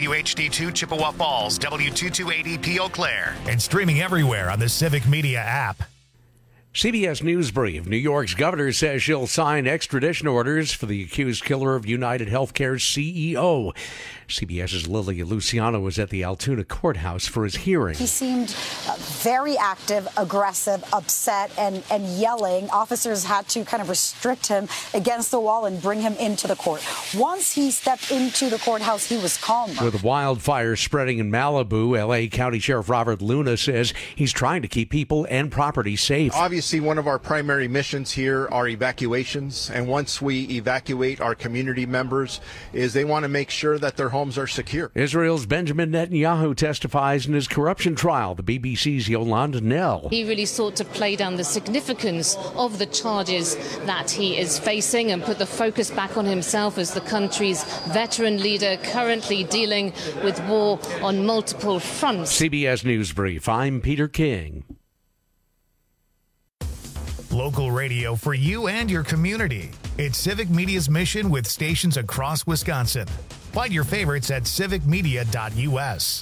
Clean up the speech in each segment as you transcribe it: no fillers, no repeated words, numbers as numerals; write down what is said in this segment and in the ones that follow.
WHD2 Chippewa Falls, W228EP Eau Claire. And streaming everywhere on the Civic Media app. CBS News Brief. New York's governor says she'll sign extradition orders for the accused killer of United Healthcare's CEO. CBS's Lily Luciano was at the Altoona courthouse for his hearing. He seemed very active, aggressive, upset, and yelling. Officers had to kind of restrict him against the wall and bring him into the court. Once he stepped into the courthouse, he was calmer. With wildfires spreading in Malibu, L.A. County Sheriff Robert Luna says he's trying to keep people and property safe. Obviously, one of our primary missions here are evacuations, and once we evacuate our community members, is they want to make sure that their homes are secure. Israel's Benjamin Netanyahu testifies in his corruption trial. The BBC's Yolanda Nell. He really sought to play down the significance of the charges that he is facing and put the focus back on himself as the country's veteran leader currently dealing with war on multiple fronts. CBS News Brief. I'm Peter King. Local radio for you and your community. It's Civic Media's mission with stations across Wisconsin. Find your favorites at civicmedia.us.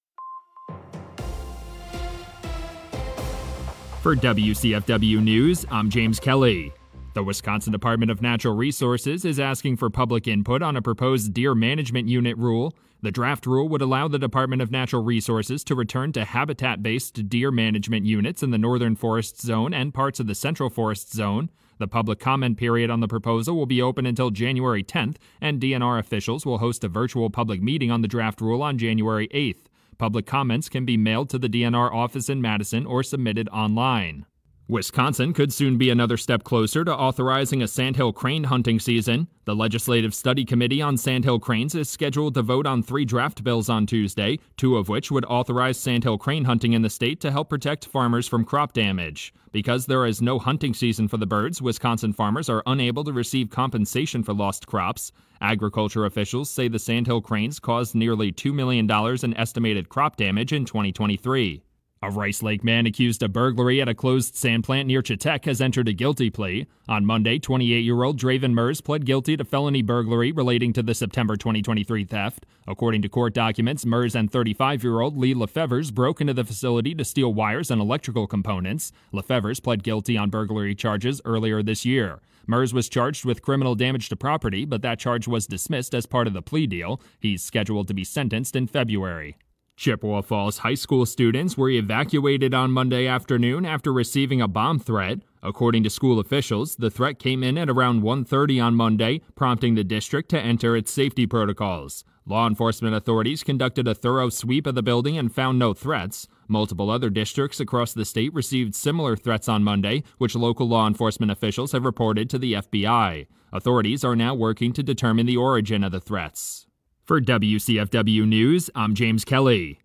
For WCFW News, I'm James Kelly. The Wisconsin Department of Natural Resources is asking for public input on a proposed deer management unit rule. The draft rule would allow the Department of Natural Resources to return to habitat-based deer management units in the Northern Forest Zone and parts of the Central Forest Zone. The public comment period on the proposal will be open until January 10th, and DNR officials will host a virtual public meeting on the draft rule on January 8th. Public comments can be mailed to the DNR office in Madison or submitted online. Wisconsin could soon be another step closer to authorizing a sandhill crane hunting season. The Legislative Study Committee on Sandhill Cranes is scheduled to vote on 3 draft bills on Tuesday, 2 of which would authorize sandhill crane hunting in the state to help protect farmers from crop damage. Because there is no hunting season for the birds, Wisconsin farmers are unable to receive compensation for lost crops. Agriculture officials say the sandhill cranes caused nearly $2 million in estimated crop damage in 2023. A Rice Lake man accused of burglary at a closed sand plant near Chetek has entered a guilty plea. On Monday, 28-year-old Draven Mers pled guilty to felony burglary relating to the September 2023 theft. According to court documents, Mers and 35-year-old Lee Lefevers broke into the facility to steal wires and electrical components. Lefevers pled guilty on burglary charges earlier this year. Mers was charged with criminal damage to property, but that charge was dismissed as part of the plea deal. He's scheduled to be sentenced in February. Chippewa Falls high school students were evacuated on Monday afternoon after receiving a bomb threat. According to school officials, the threat came in at around 1:30 on Monday, prompting the district to enter its safety protocols. Law enforcement authorities conducted a thorough sweep of the building and found no threats. Multiple other districts across the state received similar threats on Monday, which local law enforcement officials have reported to the FBI. Authorities are now working to determine the origin of the threats. For WCFW News, I'm James Kelly.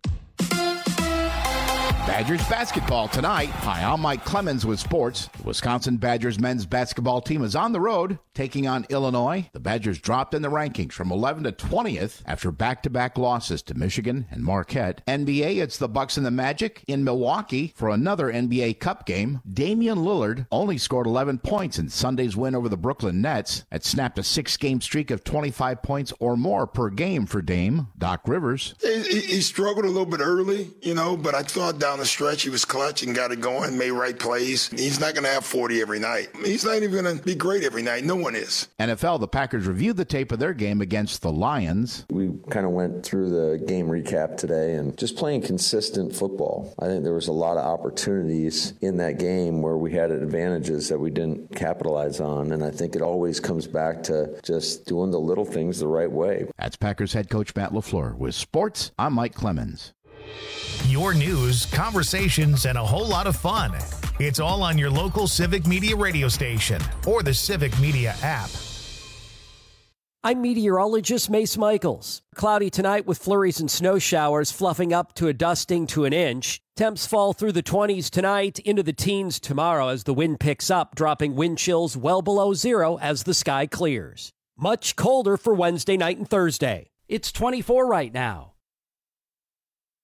Badgers basketball tonight. Hi, I'm Mike Clemens with sports. The Wisconsin Badgers men's basketball team is on the road taking on Illinois. The Badgers dropped in the rankings from 11 to 20th after back-to-back losses to Michigan and Marquette. NBA, it's the Bucks and the Magic in Milwaukee for another NBA Cup game. Damian Lillard only scored 11 points in Sunday's win over the Brooklyn Nets. That snapped a 6-game streak of 25 points or more per game for Dame. Doc Rivers. He struggled a little bit early, but I thought down the stretch he was clutch and got it going, made right plays. He's not going to have 40 every night. He's not even going to be great every night. No one is. NFL, the Packers reviewed the tape of their game against the Lions. We kind of went through the game recap today and just playing consistent football. I think there was a lot of opportunities in that game where we had advantages that we didn't capitalize on, and I think it always comes back to just doing the little things the right way. That's Packers head coach Matt LaFleur. With sports, I'm Mike Clemens. Your news, conversations, and a whole lot of fun. It's all on your local Civic Media radio station or the Civic Media app. I'm meteorologist Mace Michaels. Cloudy tonight with flurries and snow showers fluffing up to a dusting to an inch. Temps fall through the 20s tonight, into the teens tomorrow as the wind picks up, dropping wind chills well below zero as the sky clears. Much colder for Wednesday night and Thursday. It's 24 right now.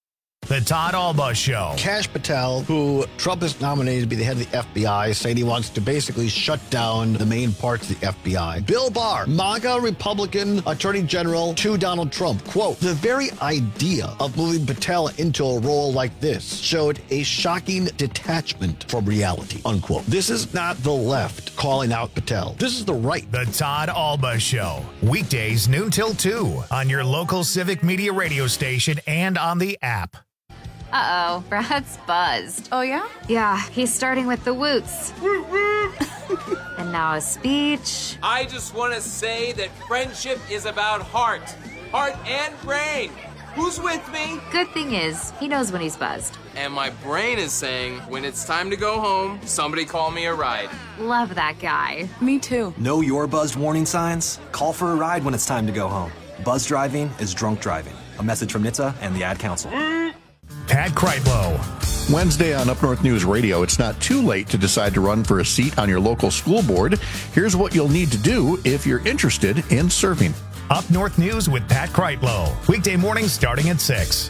The Todd Alba Show. Kash Patel, who Trump has nominated to be the head of the FBI, saying he wants to basically shut down the main parts of the FBI. Bill Barr, MAGA Republican Attorney General to Donald Trump. Quote, the very idea of moving Patel into a role like this showed a shocking detachment from reality, unquote. This is not the left calling out Patel. This is the right. The Todd Alba Show. Weekdays noon till 2 on your local Civic Media radio station and on the app. Uh-oh, Brad's buzzed. Oh, yeah? Yeah, he's starting with the woots. And now a speech. I just want to say that friendship is about heart and brain. Who's with me? Good thing is, he knows when he's buzzed. And my brain is saying, when it's time to go home, somebody call me a ride. Love that guy. Me too. Know your buzzed warning signs? Call for a ride when it's time to go home. Buzz driving is drunk driving. A message from NHTSA and the Ad Council. Pat Kreitlow. Wednesday on Up North News Radio, it's not too late to decide to run for a seat on your local school board. Here's what you'll need to do if you're interested in serving. Up North News with Pat Kreitlow. Weekday mornings starting at 6.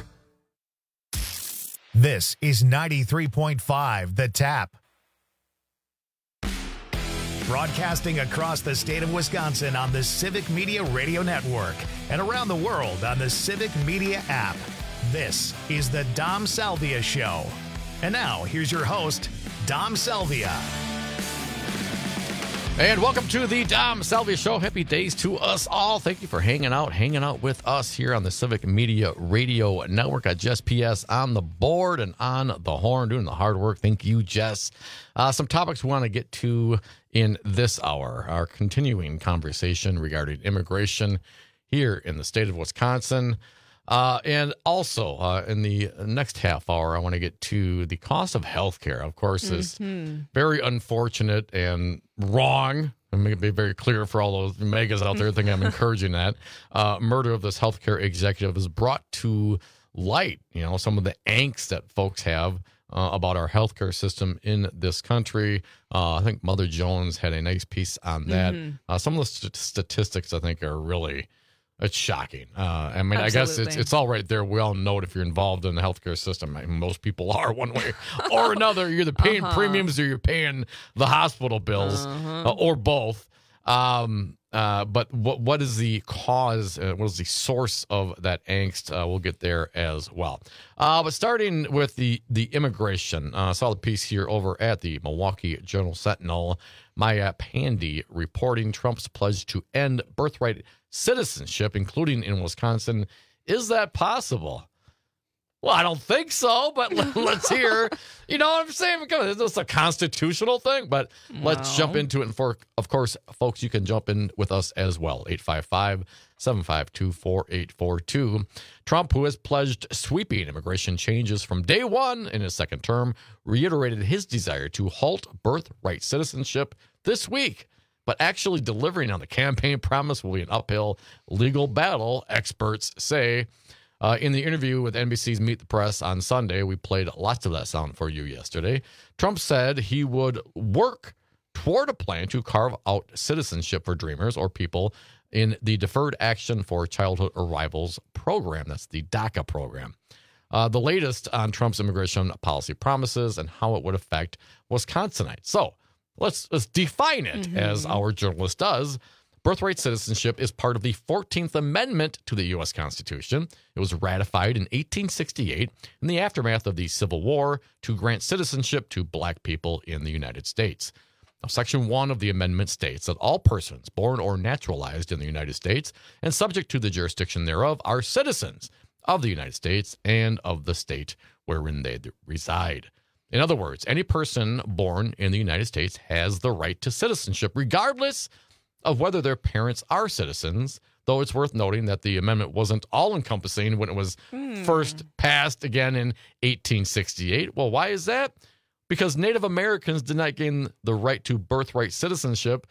This is 93.5 The Tap. Broadcasting across the state of Wisconsin on the Civic Media Radio Network and around the world on the Civic Media app. This is the Dom Salvia Show. And now, here's your host, Dom Salvia. And welcome to the Dom Salvia Show. Happy days to us all. Thank you for hanging out with us here on the Civic Media Radio Network. Got Jess PS on the board and on the horn, doing the hard work. Thank you, Jess. Some topics we want to get to in this hour. Our continuing conversation regarding immigration here in the state of Wisconsin. And also, in the next half hour, I want to get to the cost of health care. Of course, is very unfortunate and wrong. I'm going to be very clear for all those megas out there thinking I'm encouraging that. Murder of this healthcare executive has brought to light, some of the angst that folks have about our healthcare system in this country. I think Mother Jones had a nice piece on that. Some of the statistics, I think, are really... It's shocking. I mean, absolutely. I guess it's all right there. We all know it if you're involved in the healthcare system. I mean, most people are one way or another. You're either paying premiums or you're paying the hospital bills or both. But what is the cause? What is the source of that angst? We'll get there as well. But starting with the immigration, I saw the piece here over at the Milwaukee Journal-Sentinel. Maya Pandy reporting Trump's pledge to end birthright citizenship, including in Wisconsin. Is that possible? Well, I don't think so, but let's hear. You know what I'm saying? It's just a constitutional thing, but let's jump into it. And of course, folks, you can jump in with us as well. 855-752-4842. Trump, who has pledged sweeping immigration changes from day one in his second term, reiterated his desire to halt birthright citizenship this week. But actually delivering on the campaign promise will be an uphill legal battle, experts say. In the interview with NBC's Meet the Press on Sunday, we played lots of that sound for you yesterday. Trump said he would work toward a plan to carve out citizenship for Dreamers or people in the Deferred Action for Childhood Arrivals program. That's the DACA program. The latest on Trump's immigration policy promises and how it would affect Wisconsinites. So let's define it as our journalist does. Birthright citizenship is part of the 14th Amendment to the U.S. Constitution. It was ratified in 1868 in the aftermath of the Civil War to grant citizenship to black people in the United States. Now, Section 1 of the amendment states that all persons born or naturalized in the United States and subject to the jurisdiction thereof are citizens of the United States and of the state wherein they reside. In other words, any person born in the United States has the right to citizenship, regardless of whether their parents are citizens, though it's worth noting that the amendment wasn't all-encompassing when it was first passed again in 1868. Well, why is that? Because Native Americans did not gain the right to birthright citizenship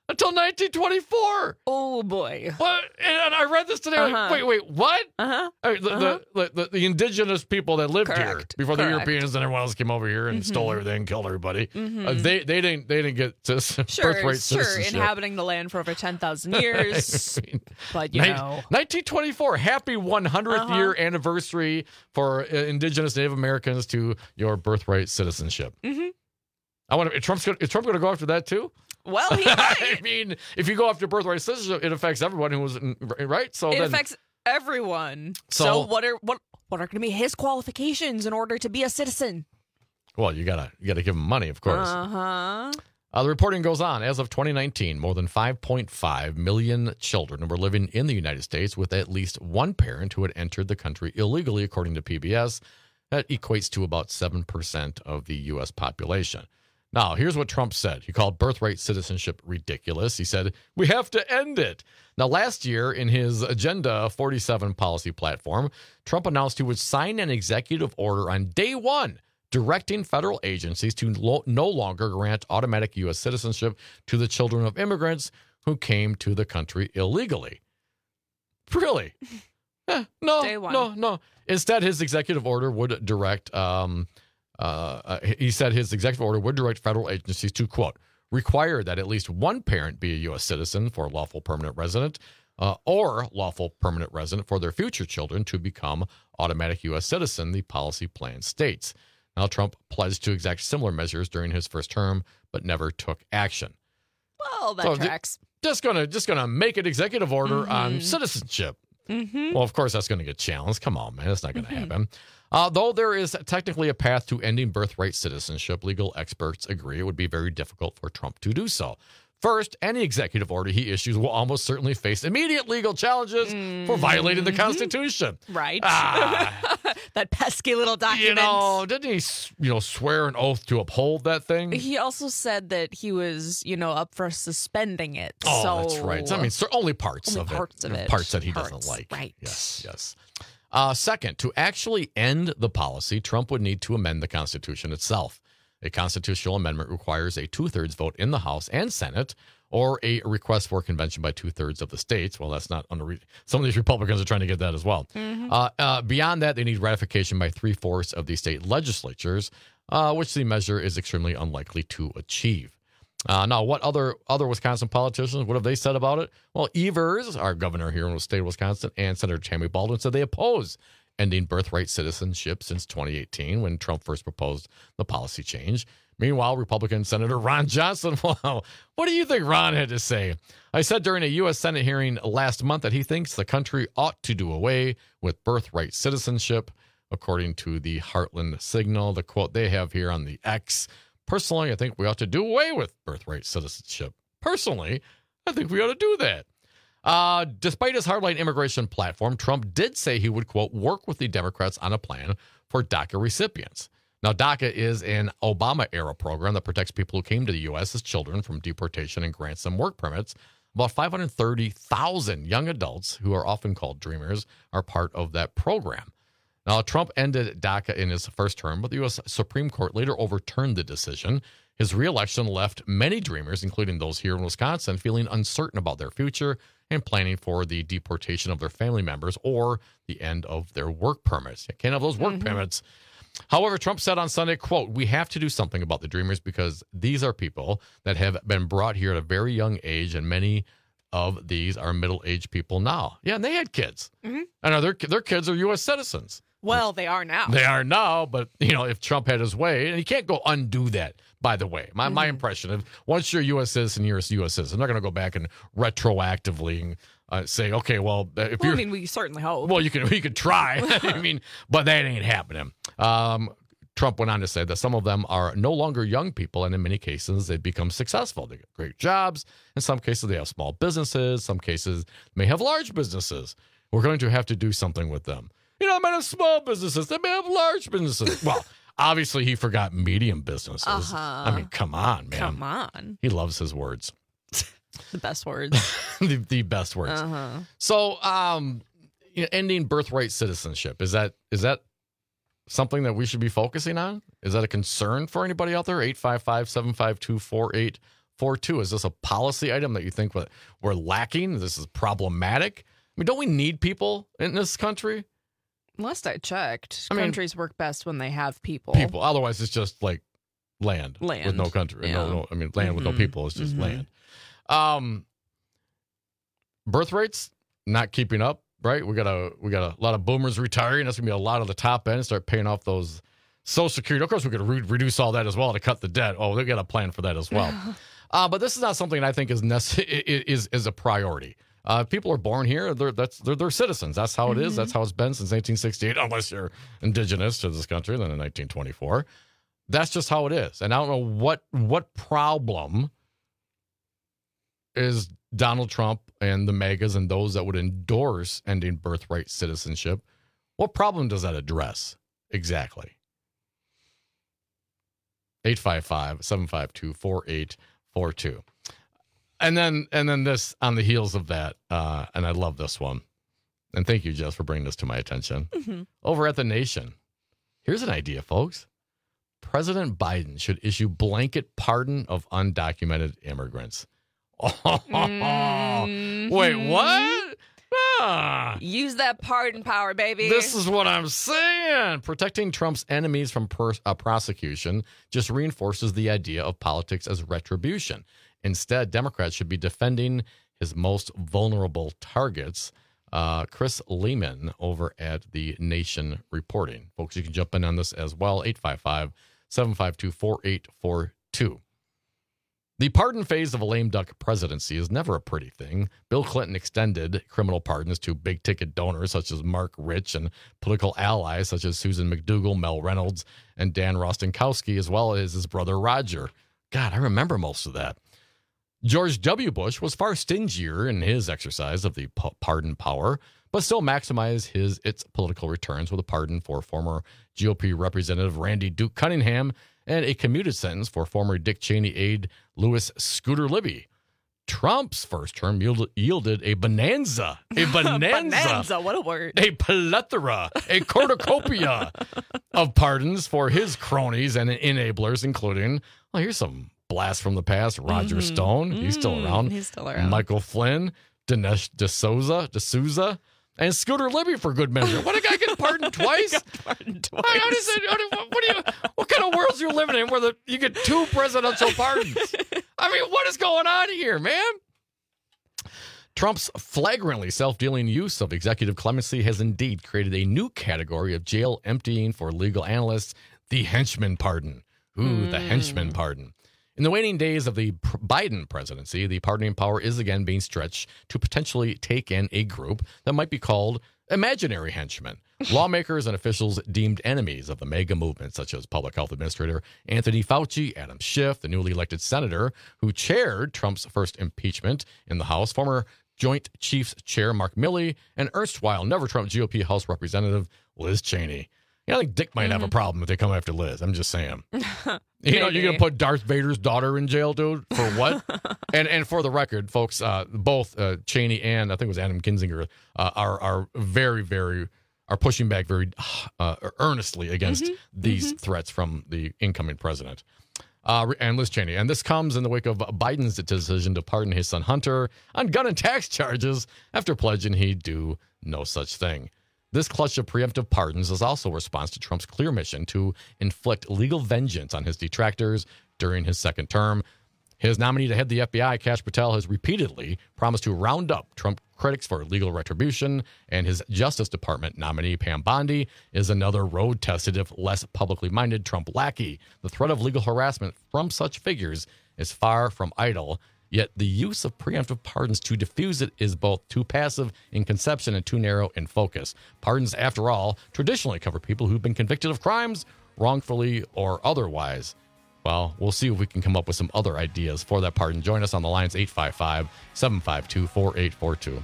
until 1924. Oh, boy. What? And I read this today. Like, wait, what? The indigenous people that lived here before the Europeans and everyone else came over here and stole everything, killed everybody. They didn't get birthright citizenship. Inhabiting the land for over 10,000 years. I mean, but, 1924, happy 100th year anniversary for indigenous Native Americans to your birthright citizenship. I wonder, is Trump going to go after that too? Well, he might. I mean, if you go after birthright citizenship, it affects everyone who was right. So it affects everyone. So what are going to be his qualifications in order to be a citizen? Well, you gotta give him money, of course. The reporting goes on. As of 2019, more than 5.5 million children were living in the United States with at least one parent who had entered the country illegally, according to PBS. That equates to about 7% of the U.S. population. Now, here's what Trump said. He called birthright citizenship ridiculous. He said, we have to end it. Now, last year, in his Agenda 47 policy platform, Trump announced he would sign an executive order on day one directing federal agencies to no longer grant automatic U.S. citizenship to the children of immigrants who came to the country illegally. Really? No. Instead, his executive order would direct... he said his executive order would direct federal agencies to, quote, require that at least one parent be a U.S. citizen for lawful permanent resident or lawful permanent resident for their future children to become automatic U.S. citizen, the policy plan states. Now, Trump pledged to exact similar measures during his first term, but never took action. Well, that tracks. Just gonna make an executive order on citizenship. Well, of course, that's going to get challenged. Come on, man. That's not going to happen. Though there is technically a path to ending birthright citizenship, legal experts agree it would be very difficult for Trump to do so. First, any executive order he issues will almost certainly face immediate legal challenges for violating the Constitution. Right. That pesky little document. Didn't he, swear an oath to uphold that thing? He also said that he was, up for suspending it. Oh, so that's right. I mean, only parts of it. Parts that he doesn't like. Right. Yes. Second, to actually end the policy, Trump would need to amend the Constitution itself. A constitutional amendment requires a 2/3 vote in the House and Senate, or a request for a convention by 2/3 of the states. Well, that's not some of these Republicans are trying to get that as well. Beyond that, they need ratification by 3/4 of the state legislatures, which the measure is extremely unlikely to achieve. Now, what other Wisconsin politicians, what have they said about it? Well, Evers, our governor here in the state of Wisconsin, and Senator Tammy Baldwin said they oppose ending birthright citizenship since 2018 when Trump first proposed the policy change. Meanwhile, Republican Senator Ron Johnson, well, what do you think Ron had to say? I said during a U.S. Senate hearing last month that he thinks the country ought to do away with birthright citizenship, according to the Heartland Signal, the quote they have here on the X. Personally, I think we ought to do away with birthright citizenship. Personally, I think we ought to do that. Despite his hardline immigration platform, Trump did say he would, quote, work with the Democrats on a plan for DACA recipients. Now, DACA is an Obama-era program that protects people who came to the U.S. as children from deportation and grants them work permits. About 530,000 young adults, who are often called dreamers, are part of that program. Now, Trump ended DACA in his first term, but the U.S. Supreme Court later overturned the decision. His reelection left many dreamers, including those here in Wisconsin, feeling uncertain about their future and planning for the deportation of their family members or the end of their work permits. You can't have those work permits. However, Trump said on Sunday, quote, we have to do something about the dreamers because these are people that have been brought here at a very young age, and many of these are middle-aged people now. Yeah, and they had kids. And their kids are U.S. citizens. Well, they are now. They are now, but, if Trump had his way, and he can't go undo that, by the way. My impression of once you're a U.S. citizen, you're a U.S. citizen. I'm not going to go back and retroactively say, okay, well, if you're... I mean, we certainly hope. Well, you could try. But that ain't happening. Trump went on to say that some of them are no longer young people, and in many cases, they've become successful. They get great jobs. In some cases, they have small businesses. Some cases may have large businesses. We're going to have to do something with them. They might have small businesses. They may have large businesses. Well, obviously, he forgot medium businesses. I mean, come on, man. Come on. He loves his words. The best words. the best words. So, ending birthright citizenship, is that something that we should be focusing on? Is that a concern for anybody out there? 855-752-4840. 4842. Is this a policy item that you think we're lacking? This is problematic? I mean, don't we need people in this country? Last I checked, countries work best when they have people. Otherwise, it's just like land. With no country. Yeah. Land with no people is just land. Birth rates not keeping up, right? We got a lot of boomers retiring. That's gonna be a lot of the top end. Start paying off those Social Security. Of course, we could reduce all that as well to cut the debt. Oh, they got a plan for that as well. But this is not something I think is a priority. People are born here. They're citizens. That's how it is. That's how it's been since 1868, unless you're indigenous to this country. Then in 1924, that's just how it is. And I don't know what problem is Donald Trump and the MAGAs and those that would endorse ending birthright citizenship. What problem does that address exactly? 855-752-4842. And then this on the heels of that, and I love this one. And thank you, Jess, for bringing this to my attention. Over at The Nation, here's an idea, folks. President Biden should issue blanket pardon of undocumented immigrants. Wait, what? Use that pardon power, baby. This is what I'm saying. Protecting Trump's enemies from prosecution just reinforces the idea of politics as retribution. Instead, Democrats should be defending his most vulnerable targets. Chris Lehman over at The Nation reporting. Folks, you can jump in on this as well. 855-752-4842. The pardon phase of a lame duck presidency is never a pretty thing. Bill Clinton extended criminal pardons to big-ticket donors such as Mark Rich and political allies such as Susan McDougal, Mel Reynolds, and Dan Rostenkowski, as well as his brother Roger. God, I remember most of that. George W. Bush was far stingier in his exercise of the pardon power, but still maximized its political returns with a pardon for former GOP Representative Randy Duke Cunningham and a commuted sentence for former Dick Cheney aide Louis Scooter Libby. Trump's first term yielded a bonanza. A bonanza. What a word. A plethora, a cornucopia of pardons for his cronies and enablers, including, well, here's some blast from the past. Roger Stone. He's still around. He's still around. Michael Flynn, Dinesh D'Souza, and Scooter Libby for good measure. What, a guy get pardoned twice? What kind of world you're living in where you get two presidential pardons? I mean, what is going on here, man? Trump's flagrantly self-dealing use of executive clemency has indeed created a new category of jail emptying for legal analysts, the henchman pardon. The henchman pardon. In the waning days of the Biden presidency, the pardoning power is again being stretched to potentially take in a group that might be called imaginary henchmen. Lawmakers and officials deemed enemies of the MAGA movement, such as Public Health Administrator Anthony Fauci, Adam Schiff, the newly elected senator who chaired Trump's first impeachment in the House, former Joint Chiefs Chair Mark Milley, and erstwhile never-Trump GOP House Representative Liz Cheney. I think Dick might have a problem if they come after Liz. I'm just saying. You're going to put Darth Vader's daughter in jail, dude? For what? and for the record, folks, both Cheney and I think it was Adam Kinzinger are very, very are pushing back very earnestly against these threats from the incoming president. And Liz Cheney. And this comes in the wake of Biden's decision to pardon his son Hunter on gun and tax charges after pledging he'd do no such thing. This clutch of preemptive pardons is also a response to Trump's clear mission to inflict legal vengeance on his detractors during his second term. His nominee to head the FBI, Kash Patel, has repeatedly promised to round up Trump critics for legal retribution, and his Justice Department nominee, Pam Bondi, is another road-tested, if less publicly minded, Trump lackey. The threat of legal harassment from such figures is far from idle, yet the use of preemptive pardons to diffuse it is both too passive in conception and too narrow in focus. Pardons, after all, traditionally cover people who've been convicted of crimes, wrongfully or otherwise. Well, we'll see if we can come up with some other ideas for that pardon. Join us on the lines, 855-752-4842.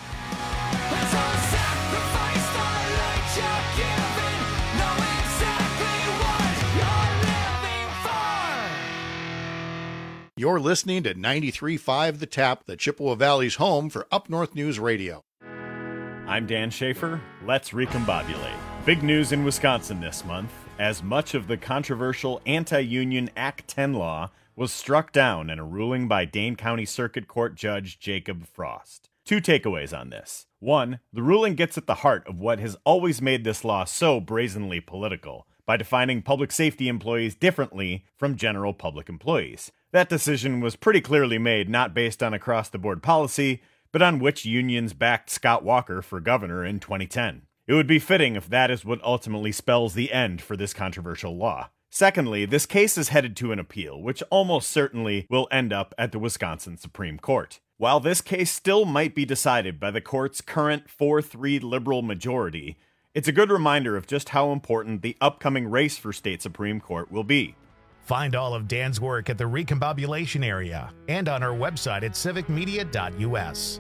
You're listening to 93.5 The Tap, the Chippewa Valley's home for Up North News Radio. I'm Dan Schaefer. Let's recombobulate. Big news in Wisconsin this month, as much of the controversial anti-union Act 10 law was struck down in a ruling by Dane County Circuit Court Judge Jacob Frost. 2 takeaways on this. 1, the ruling gets at the heart of what has always made this law so brazenly political, by defining public safety employees differently from general public employees. That decision was pretty clearly made not based on across-the-board policy, but on which unions backed Scott Walker for governor in 2010. It would be fitting if that is what ultimately spells the end for this controversial law. Secondly, this case is headed to an appeal, which almost certainly will end up at the Wisconsin Supreme Court. While this case still might be decided by the court's current 4-3 liberal majority, it's a good reminder of just how important the upcoming race for state Supreme Court will be. Find all of Dan's work at the Recombobulation area and on our website at civicmedia.us.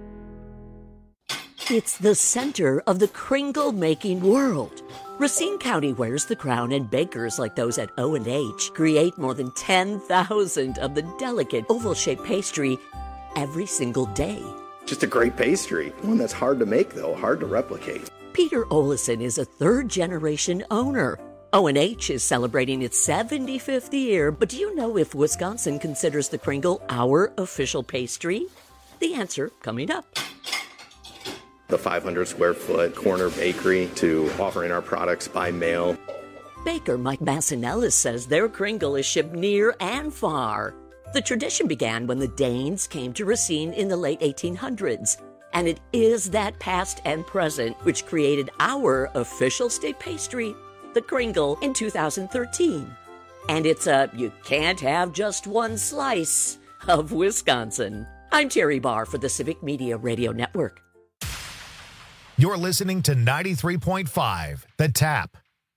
It's the center of the Kringle-making world. Racine County wears the crown, and bakers like those at O&H create more than 10,000 of the delicate oval-shaped pastry every single day. Just a great pastry. One that's hard to make, though, hard to replicate. Peter Olison is a third-generation owner. O&H is celebrating its 75th year, but do you know if Wisconsin considers the Kringle our official pastry? The answer coming up. The 500 square foot corner bakery to offering our products by mail. Baker Mike Massinellis says their Kringle is shipped near and far. The tradition began when the Danes came to Racine in the late 1800s, and it is that past and present which created our official state pastry, the Kringle, in 2013. And it's a you can't have just one slice of Wisconsin. I'm Terry Barr for the Civic Media Radio Network. You're listening to 93.5, The Tap.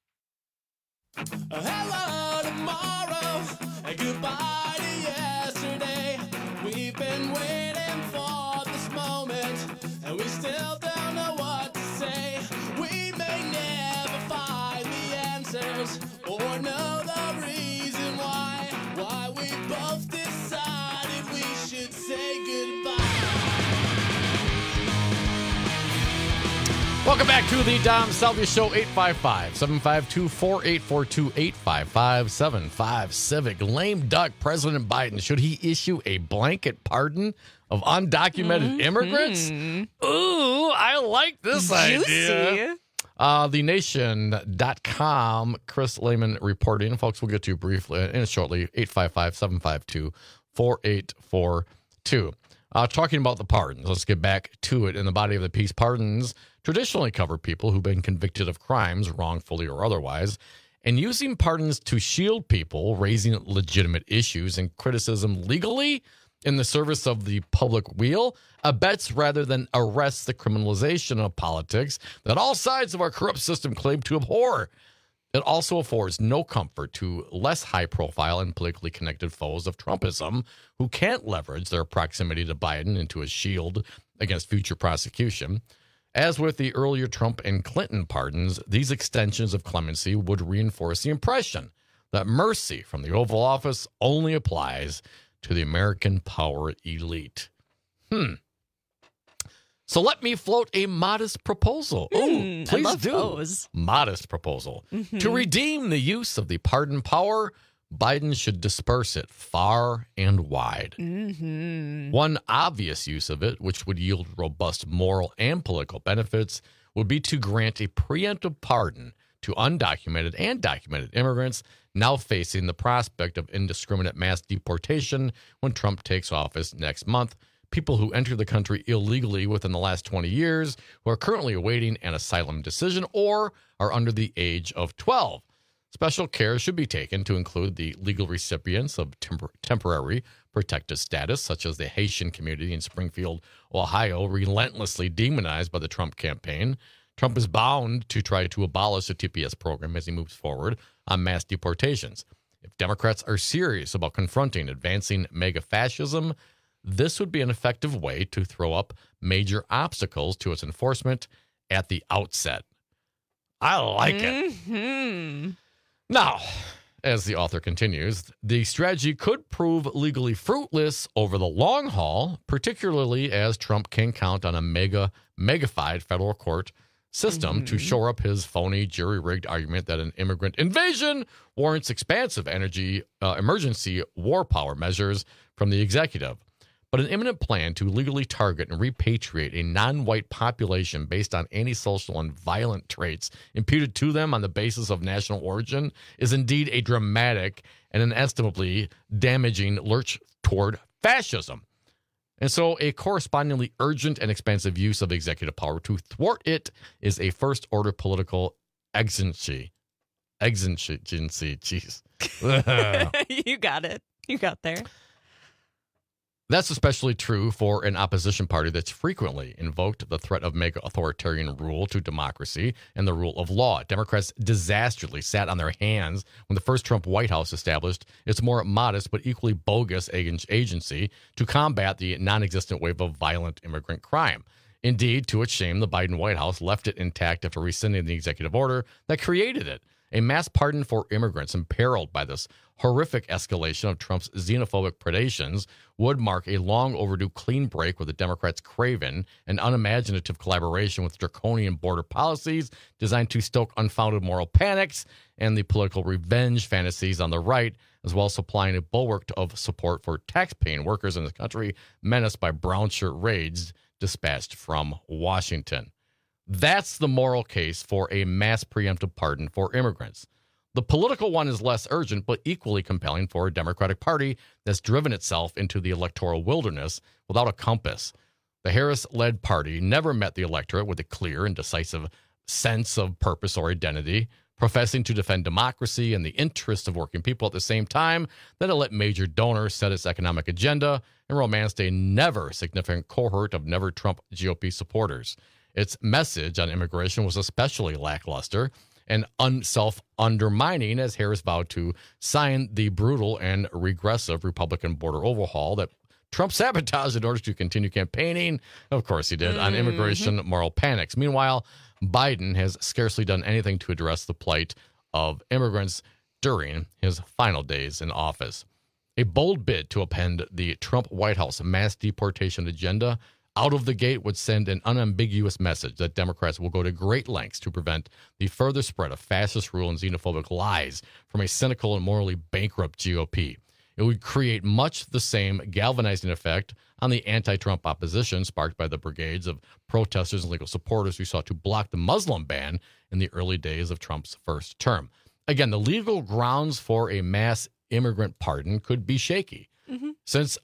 Hello tomorrow, and goodbye to yesterday. We've been waiting for this moment, and we still don't know what to say. We may never find the answers or know the reason why we both decided we should say goodbye. Welcome back to the Dom Salvia Show, 855-752-4842, 855-75-CIVIC. Lame duck President Biden. Should he issue a blanket pardon of undocumented immigrants? Ooh, I like this idea. TheNation.com, Chris Lehman reporting. Folks, we'll get to you briefly and shortly, 855-752-4842. Talking about the pardons, let's get back to it. In the body of the piece, pardons traditionally cover people who've been convicted of crimes, wrongfully or otherwise, and using pardons to shield people raising legitimate issues and criticism legally in the service of the public weal abets rather than arrests the criminalization of politics that all sides of our corrupt system claim to abhor. It also affords no comfort to less high-profile and politically connected foes of Trumpism who can't leverage their proximity to Biden into a shield against future prosecution. As with the earlier Trump and Clinton pardons, these extensions of clemency would reinforce the impression that mercy from the Oval Office only applies to the American power elite. So let me float a modest proposal. Please I love do. those. Modest proposal. To redeem the use of the pardon power, Biden should disperse it far and wide. One obvious use of it, which would yield robust moral and political benefits, would be to grant a preemptive pardon to undocumented and documented immigrants now facing the prospect of indiscriminate mass deportation when Trump takes office next month. People who enter the country illegally within the last 20 years who are currently awaiting an asylum decision or are under the age of 12. Special care should be taken to include the legal recipients of temporary protected status, such as the Haitian community in Springfield, Ohio, relentlessly demonized by the Trump campaign. Trump is bound to try to abolish the TPS program as he moves forward on mass deportations. If Democrats are serious about confronting advancing MAGA fascism, this would be an effective way to throw up major obstacles to its enforcement at the outset. I like it. Now, as the author continues, the strategy could prove legally fruitless over the long haul, particularly as Trump can count on a megafied federal court system to shore up his phony, jury-rigged argument that an immigrant invasion warrants expansive emergency war power measures from the executive. But an imminent plan to legally target and repatriate a non-white population based on antisocial and violent traits imputed to them on the basis of national origin is indeed a dramatic and inestimably damaging lurch toward fascism. And so a correspondingly urgent and expansive use of executive power to thwart it is a first-order political exigency. Jeez. You got it. You got there. That's especially true for an opposition party that's frequently invoked the threat of mega authoritarian rule to democracy and the rule of law. Democrats disastrously sat on their hands when the first Trump White House established its more modest but equally bogus agency to combat the non-existent wave of violent immigrant crime. Indeed, to its shame, the Biden White House left it intact after rescinding the executive order that created it. A mass pardon for immigrants imperiled by this horrific escalation of Trump's xenophobic predations would mark a long overdue clean break with the Democrats' craven and unimaginative collaboration with draconian border policies designed to stoke unfounded moral panics and the political revenge fantasies on the right, as well as supplying a bulwark of support for tax-paying workers in this country menaced by brown shirt raids dispatched from Washington. That's the moral case for a mass preemptive pardon for immigrants. The political one is less urgent, but equally compelling for a Democratic Party that's driven itself into the electoral wilderness without a compass. The Harris-led party never met the electorate with a clear and decisive sense of purpose or identity, professing to defend democracy and the interests of working people at the same time that it let major donors set its economic agenda and romanced a never significant cohort of never-Trump GOP supporters. Its message on immigration was especially lackluster and self-undermining as Harris vowed to sign the brutal and regressive Republican border overhaul that Trump sabotaged in order to continue campaigning. Of course he did, on immigration moral panics. Meanwhile, Biden has scarcely done anything to address the plight of immigrants during his final days in office. A bold bid to append the Trump White House mass deportation agenda out of the gate would send an unambiguous message that Democrats will go to great lengths to prevent the further spread of fascist rule and xenophobic lies from a cynical and morally bankrupt GOP. It would create much the same galvanizing effect on the anti-Trump opposition sparked by the brigades of protesters and legal supporters who sought to block the Muslim ban in the early days of Trump's first term. Again, the legal grounds for a mass immigrant pardon could be shaky. Since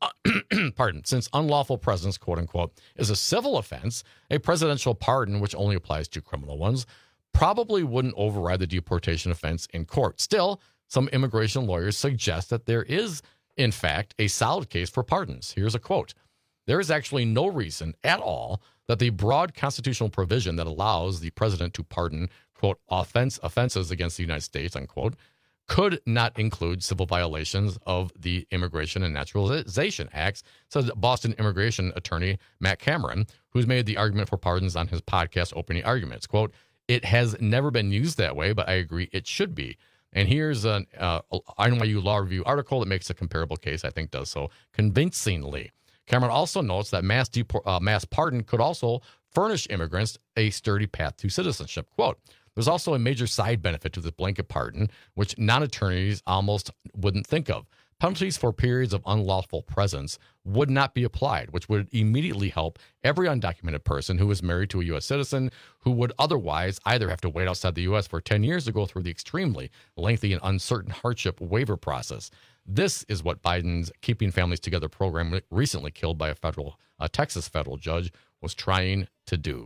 unlawful presence, quote unquote, is a civil offense, a presidential pardon, which only applies to criminal ones, probably wouldn't override the deportation offense in court. Still, some immigration lawyers suggest that there is, in fact, a solid case for pardons. Here's a quote. There is actually no reason at all that the broad constitutional provision that allows the president to pardon, quote, offenses against the United States, unquote, could not include civil violations of the Immigration and Naturalization Acts, said Boston immigration attorney Matt Cameron, who's made the argument for pardons on his podcast Opening Arguments. Quote, it has never been used that way, but I agree it should be. And here's an NYU Law Review article that makes a comparable case, I think does so convincingly. Cameron also notes that mass pardon could also furnish immigrants a sturdy path to citizenship. Quote, there's also a major side benefit to this blanket pardon, which non-attorneys almost wouldn't think of. Penalties for periods of unlawful presence would not be applied, which would immediately help every undocumented person who is married to a U.S. citizen who would otherwise either have to wait outside the U.S. for 10 years to go through the extremely lengthy and uncertain hardship waiver process. This is what Biden's Keeping Families Together program, recently killed by a Texas federal judge, was trying to do.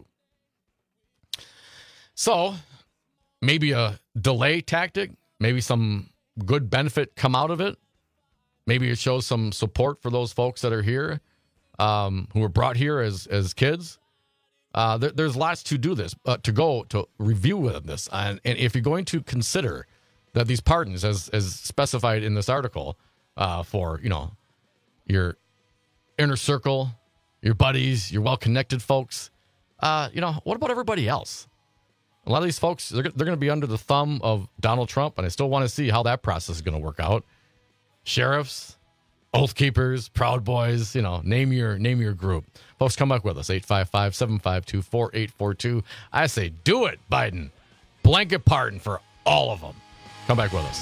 So, maybe a delay tactic, maybe some good benefit come out of it. Maybe it shows some support for those folks that are here, who were brought here as kids. There's lots to do this, to review with this. And if you're going to consider that these pardons, as specified in this article, for, your inner circle, your buddies, your well-connected folks, what about everybody else? A lot of these folks, they're going to be under the thumb of Donald Trump, and I still want to see how that process is going to work out. Sheriffs, Oath Keepers, Proud Boys, name your group. Folks, come back with us, 855-752-4842. I say do it, Biden. Blanket pardon for all of them. Come back with us.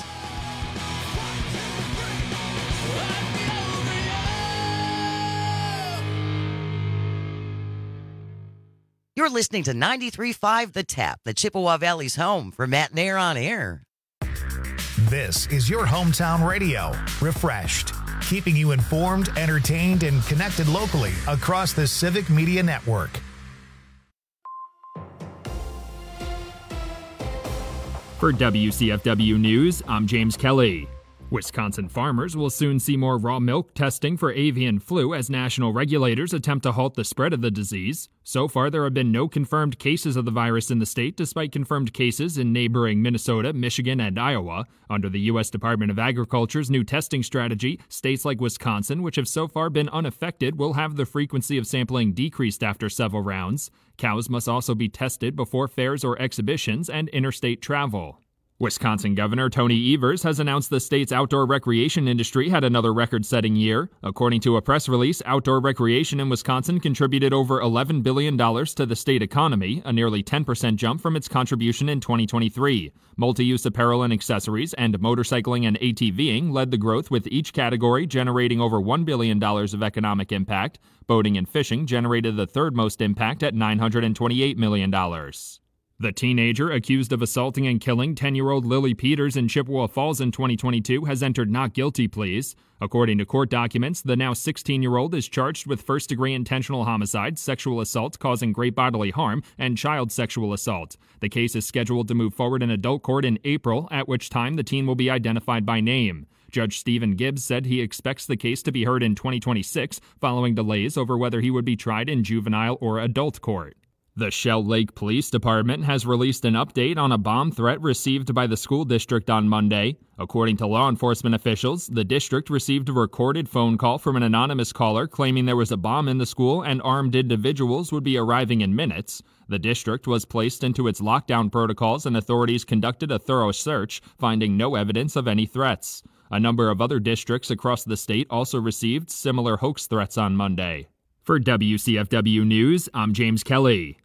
You're listening to 93.5 The Tap, the Chippewa Valley's home for Matt and Air on Air. This is your hometown radio, Refreshed, keeping you informed, entertained, and connected locally across the Civic Media Network. For WCFW News, I'm James Kelly. Wisconsin farmers will soon see more raw milk testing for avian flu as national regulators attempt to halt the spread of the disease. So far, there have been no confirmed cases of the virus in the state, despite confirmed cases in neighboring Minnesota, Michigan, and Iowa. Under the U.S. Department of Agriculture's new testing strategy, states like Wisconsin, which have so far been unaffected, will have the frequency of sampling decreased after several rounds. Cows must also be tested before fairs or exhibitions and interstate travel. Wisconsin Governor Tony Evers has announced the state's outdoor recreation industry had another record-setting year. According to a press release, outdoor recreation in Wisconsin contributed over $11 billion to the state economy, a nearly 10% jump from its contribution in 2023. Multi-use apparel and accessories and motorcycling and ATVing led the growth, with each category generating over $1 billion of economic impact. Boating and fishing generated the third most impact at $928 million. The teenager accused of assaulting and killing 10-year-old Lily Peters in Chippewa Falls in 2022 has entered not guilty pleas. According to court documents, the now 16-year-old is charged with first-degree intentional homicide, sexual assault causing great bodily harm, and child sexual assault. The case is scheduled to move forward in adult court in April, at which time the teen will be identified by name. Judge Stephen Gibbs said he expects the case to be heard in 2026, following delays over whether he would be tried in juvenile or adult court. The Shell Lake Police Department has released an update on a bomb threat received by the school district on Monday. According to law enforcement officials, the district received a recorded phone call from an anonymous caller claiming there was a bomb in the school and armed individuals would be arriving in minutes. The district was placed into its lockdown protocols and authorities conducted a thorough search, finding no evidence of any threats. A number of other districts across the state also received similar hoax threats on Monday. For WCFW News, I'm James Kelly.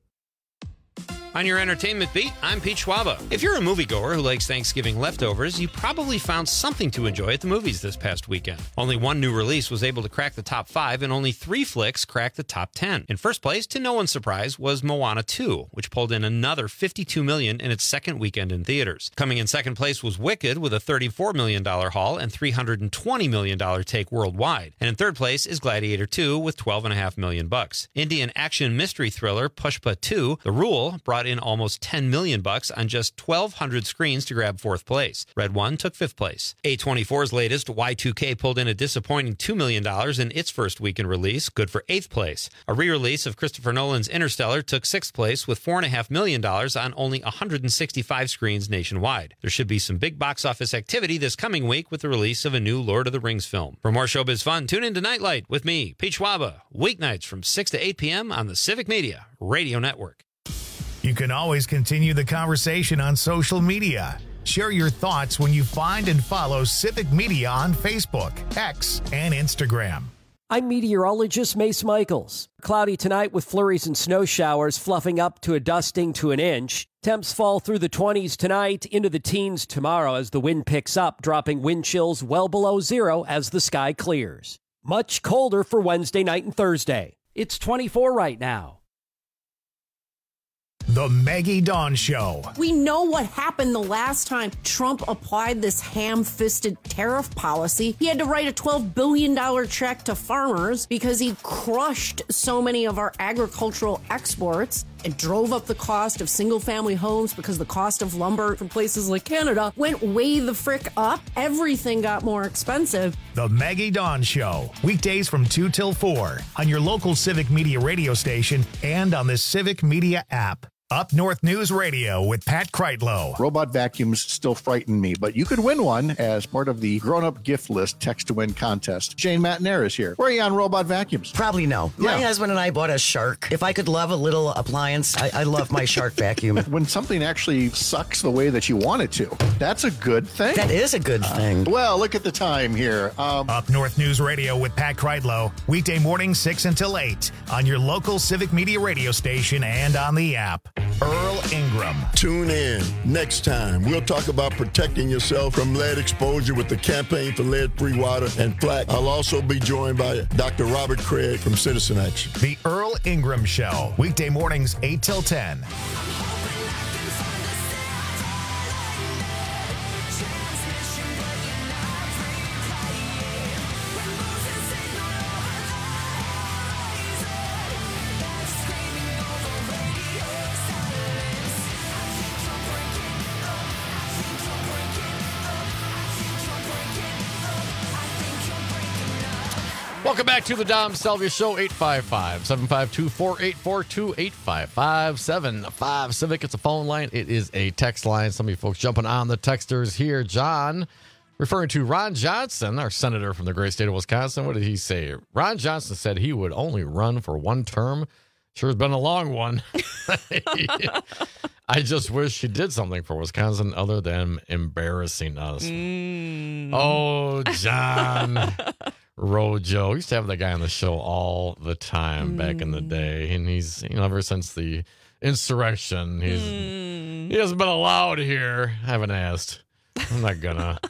On your entertainment beat, I'm Pete Schwaba. If you're a moviegoer who likes Thanksgiving leftovers, you probably found something to enjoy at the movies this past weekend. Only one new release was able to crack the top 5, and only 3 flicks cracked the top 10. In first place, to no one's surprise, was Moana 2, which pulled in another $52 million in its second weekend in theaters. Coming in second place was Wicked with a $34 million haul and $320 million take worldwide. And in third place is Gladiator 2 with $12.5 million. Indian action mystery thriller Pushpa 2, The Rule, brought in almost $10 million on just 1,200 screens to grab fourth place. Red One took fifth place. A24's latest, Y2K, pulled in a disappointing $2 million in its first weekend release, good for eighth place. A re-release of Christopher Nolan's Interstellar took sixth place with $4.5 million on only 165 screens nationwide. There should be some big box office activity this coming week with the release of a new Lord of the Rings film. For more showbiz fun, tune in to Nightlight with me, Pete Schwaba, weeknights from 6 to 8 p.m. on the Civic Media Radio Network. You can always continue the conversation on social media. Share your thoughts when you find and follow Civic Media on Facebook, X, and Instagram. I'm meteorologist Mace Michaels. Cloudy tonight with flurries and snow showers fluffing up to a dusting to an inch. Temps fall through the 20s tonight, into the teens tomorrow as the wind picks up, dropping wind chills well below zero as the sky clears. Much colder for Wednesday night and Thursday. It's 24 right now. The Maggie Dawn Show. We know what happened the last time Trump applied this ham-fisted tariff policy. He had to write a $12 billion check to farmers because he crushed so many of our agricultural exports. It drove up the cost of single-family homes because the cost of lumber from places like Canada went way the frick up. Everything got more expensive. The Maggie Dawn Show. Weekdays from 2 till 4 on your local Civic Media radio station and on the Civic Media app. Up North News Radio with Pat Kreitlow. Robot vacuums still frighten me, but you could win one as part of the grown-up gift list text-to-win contest. Jane Matnair is here. Where are you on robot vacuums? Probably no. Yeah. My husband and I bought a Shark. If I could love a little appliance, I love my Shark vacuum. When something actually sucks the way that you want it to, that's a good thing. That is a good thing. Well, look at the time here. Up North News Radio with Pat Kreitlow. Weekday mornings 6 until 8 on your local Civic Media radio station and on the app. Earl Ingram. Tune in. Next time, we'll talk about protecting yourself from lead exposure with the Campaign for Lead-Free Water and Plaque. I'll also be joined by Dr. Robert Craig from Citizen Action. The Earl Ingram Show. Weekday mornings 8 till 10. Welcome back to the Dom Salvia Show, 855-752-4842, 855-75 Civic. It's a phone line. It is a text line. Some of you folks jumping on the texters here. John, referring to Ron Johnson, our senator from the great state of Wisconsin. What did he say? Ron Johnson said he would only run for one term. Sure has been a long one. I just wish he did something for Wisconsin other than embarrassing us. Oh, John. Rojo. We used to have that guy on the show all the time back in the day. And he's, ever since the insurrection, he hasn't been allowed here. I haven't asked. I'm not gonna.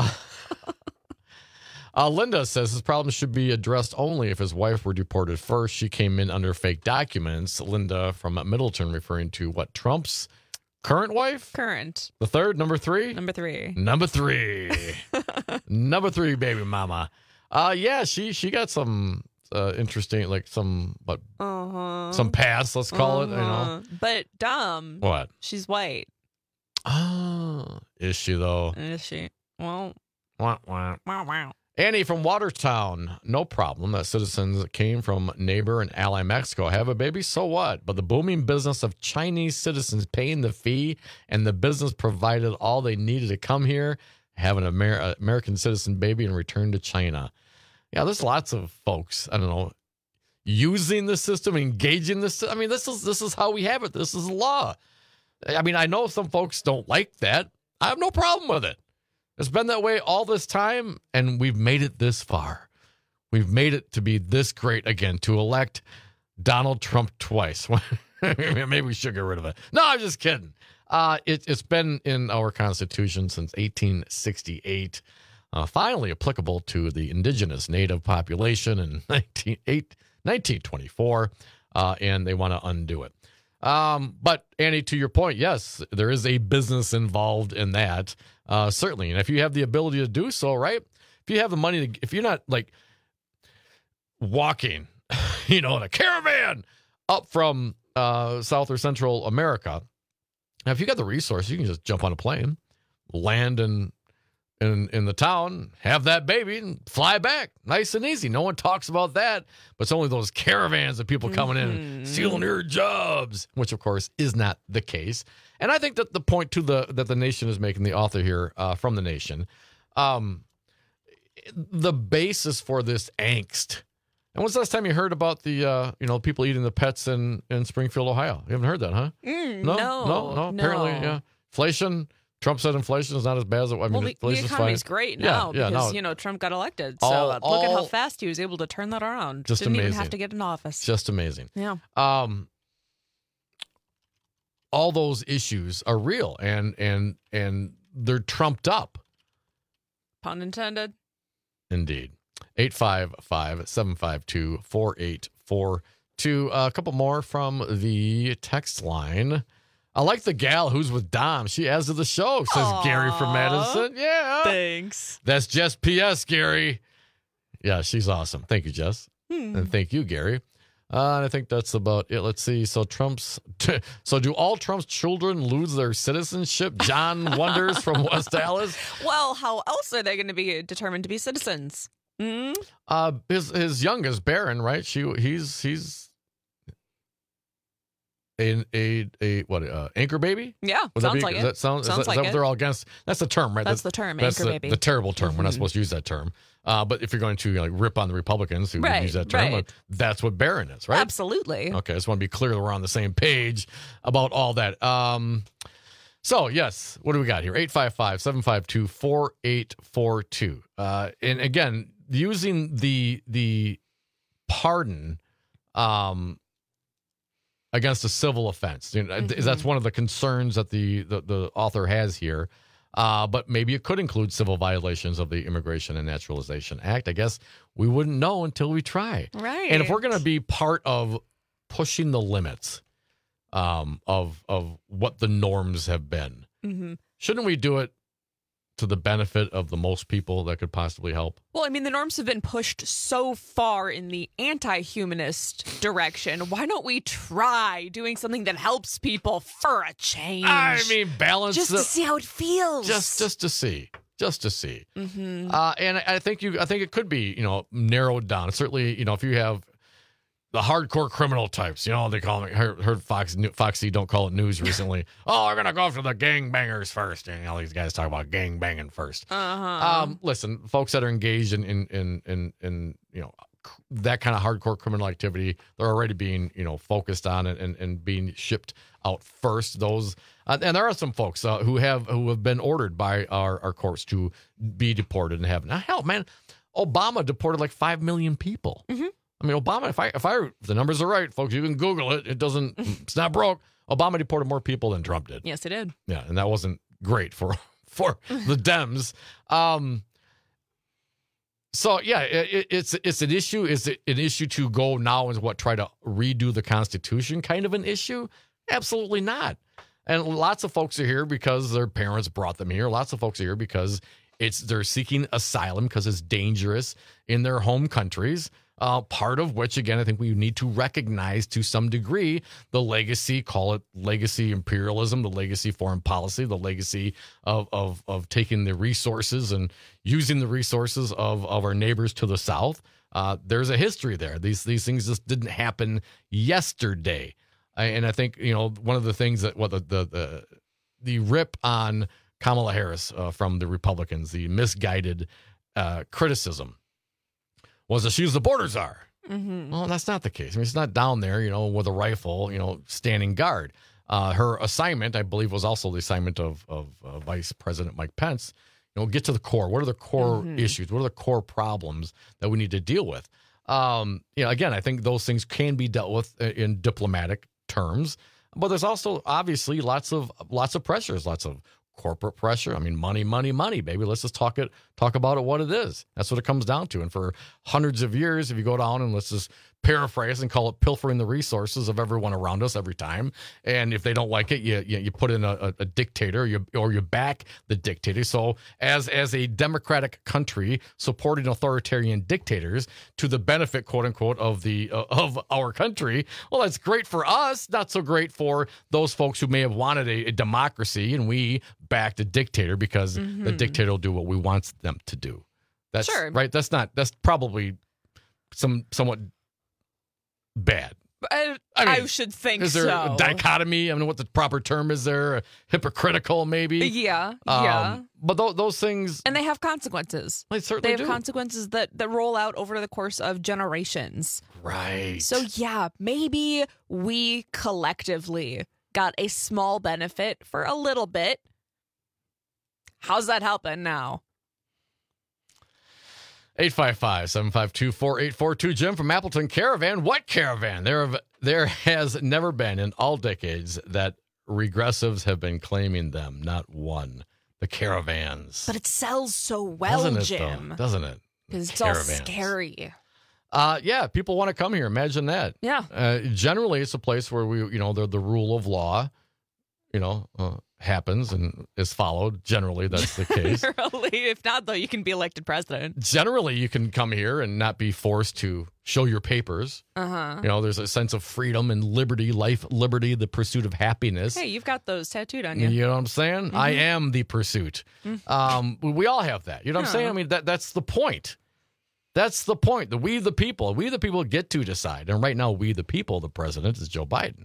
Linda says his problem should be addressed only if his wife were deported first. She came in under fake documents. Linda from Middleton referring to what, Trump's current wife? Current. The third, number three? Number three. Number three. Number three, baby mama. Yeah, she got some interesting, like some past, let's call it, But Dom. What? She's white. Oh, is she though? Is she? Well. Wow. Annie from Watertown, no problem that citizens came from neighbor and ally Mexico have a baby, so what? But the booming business of Chinese citizens paying the fee and the business provided all they needed to come here, have an American citizen baby and return to China. Yeah, there's lots of folks, I don't know, using the system, engaging this. I mean, this is how we have it. This is the law. I mean, I know some folks don't like that. I have no problem with it. It's been that way all this time, and we've made it this far. We've made it to be this great again, to elect Donald Trump twice. Maybe we should get rid of it. No, I'm just kidding. It's been in our Constitution since 1868, finally applicable to the indigenous native population in 1924, and they want to undo it. But Annie, to your point, yes, there is a business involved in that, certainly. And if you have the ability to do so, right? If you have the money to, if you're not like walking, in a caravan up from South or Central America, now if you got the resources, you can just jump on a plane, land in the town, have that baby, and fly back. Nice and easy. No one talks about that, but it's only those caravans of people coming in and stealing your jobs, which, of course, is not the case. And I think that the point that the Nation is making, the author here from the Nation, the basis for this angst. And when's the last time you heard about the people eating the pets in Springfield, Ohio? You haven't heard that, huh? No. Apparently, yeah. Inflation. Trump said inflation is not as bad as it was. I mean, the economy's great now because, Trump got elected. So look at how fast he was able to turn that around. Just Didn't amazing. even have to get in office. Just amazing. Yeah. All those issues are real and they're trumped up. Pun intended. Indeed. 855-752-4842. A couple more from the text line. I like the gal who's with Dom. She adds to the show, says Gary from Madison. Yeah. Thanks. That's Jess P.S., Gary. Yeah, she's awesome. Thank you, Jess. And thank you, Gary. And I think that's about it. Let's see. So do all Trump's children lose their citizenship? John wonders from West Dallas. Well, how else are they going to be determined to be citizens? His youngest, Barron, right? He's anchor baby? Yeah, sounds like it. Is that what they're all against? That's the term, right? That's the term, that's anchor baby. The terrible term. We're not supposed to use that term. But if you're going to rip on the Republicans who would use that term, that's what Barron is, right? Absolutely. Okay, I just want to be clear that we're on the same page about all that. So, yes, what do we got here? 855-752-4842. And again, using the pardon against a civil offense. That's one of the concerns that the author has here. But maybe it could include civil violations of the Immigration and Naturalization Act. I guess we wouldn't know until we try. Right. And if we're going to be part of pushing the limits of what the norms have been, shouldn't we do it to the benefit of the most people that could possibly help? Well, I mean, the norms have been pushed so far in the anti-humanist direction. Why don't we try doing something that helps people for a change? I mean, balance just to see how it feels. Just to see. Mm-hmm. And I think it could be narrowed down. Certainly, if you have the hardcore criminal types, they call them. Heard Foxy don't call it news recently. We're gonna go after the gangbangers first. And these guys talk about gang banging first. Listen, folks that are engaged in that kind of hardcore criminal activity, they're already being focused on it and being shipped out first. Those and there are some folks who have been ordered by our courts to be deported and have. Now, hell, man, Obama deported like 5 million people. Mm-hmm. I mean, Obama, if the numbers are right, folks, you can Google it. It's not broke. Obama deported more people than Trump did. Yes, it did. Yeah, and that wasn't great for the Dems. So yeah, it's an issue. Is it an issue to go now and try to redo the Constitution? Kind of an issue? Absolutely not. And lots of folks are here because their parents brought them here. Lots of folks are here because they're seeking asylum because it's dangerous in their home countries. Part of which, again, I think we need to recognize to some degree the legacy, call it legacy imperialism, the legacy foreign policy, the legacy of taking the resources and using the resources of our neighbors to the south. There's a history there. These things just didn't happen yesterday. And I think, one of the things that the rip on Kamala Harris from the Republicans, the misguided criticism, was that she was the border czar. Mm-hmm. Well, that's not the case. I mean, she's not down there, with a rifle, standing guard. Her assignment, I believe, was also the assignment of Vice President Mike Pence. Get to the core. What are the core issues? What are the core problems that we need to deal with? Again, I think those things can be dealt with in diplomatic terms, but there's also obviously lots of pressures, lots of corporate pressure. I mean, money, baby. Let's just talk about it what it is. That's what it comes down to. And for hundreds of years, if you go down and let's just paraphrase and call it pilfering the resources of everyone around us every time. And if they don't like it, you put in a dictator or you back the dictator. So as a democratic country supporting authoritarian dictators to the benefit, quote unquote, of our country, well, that's great for us. Not so great for those folks who may have wanted a democracy, and we backed a dictator because the dictator will do what we want them to do. That's sure. Right. That's probably somewhat bad. I should think so. Is there a dichotomy? I mean, what the proper term is there? Hypocritical, maybe? Yeah. But those things... And they have consequences. They certainly do. They have consequences that roll out over the course of generations. Right. So, yeah, maybe we collectively got a small benefit for a little bit. How's that helping now? 855-752-4842. Jim from Appleton. Caravan. What caravan? There has never been in all decades that regressives have been claiming them. Not one. The caravans. But it sells so well, Doesn't it, Jim. though? Doesn't it? Because it's all scary. Yeah, people want to come here. Imagine that. Yeah. Generally, it's a place where the rule of law, happens and is followed. Generally, that's the case. Generally, if not, though, you can be elected president. Generally, you can come here and not be forced to show your papers. There's a sense of freedom and liberty, life, liberty, the pursuit of happiness. Hey, you've got those tattooed on you. You know what I'm saying? I am the pursuit. We all have that. You know what I'm saying? I mean, that's the point. That's the point. We the people get to decide. And right now, we the people, the president is Joe Biden.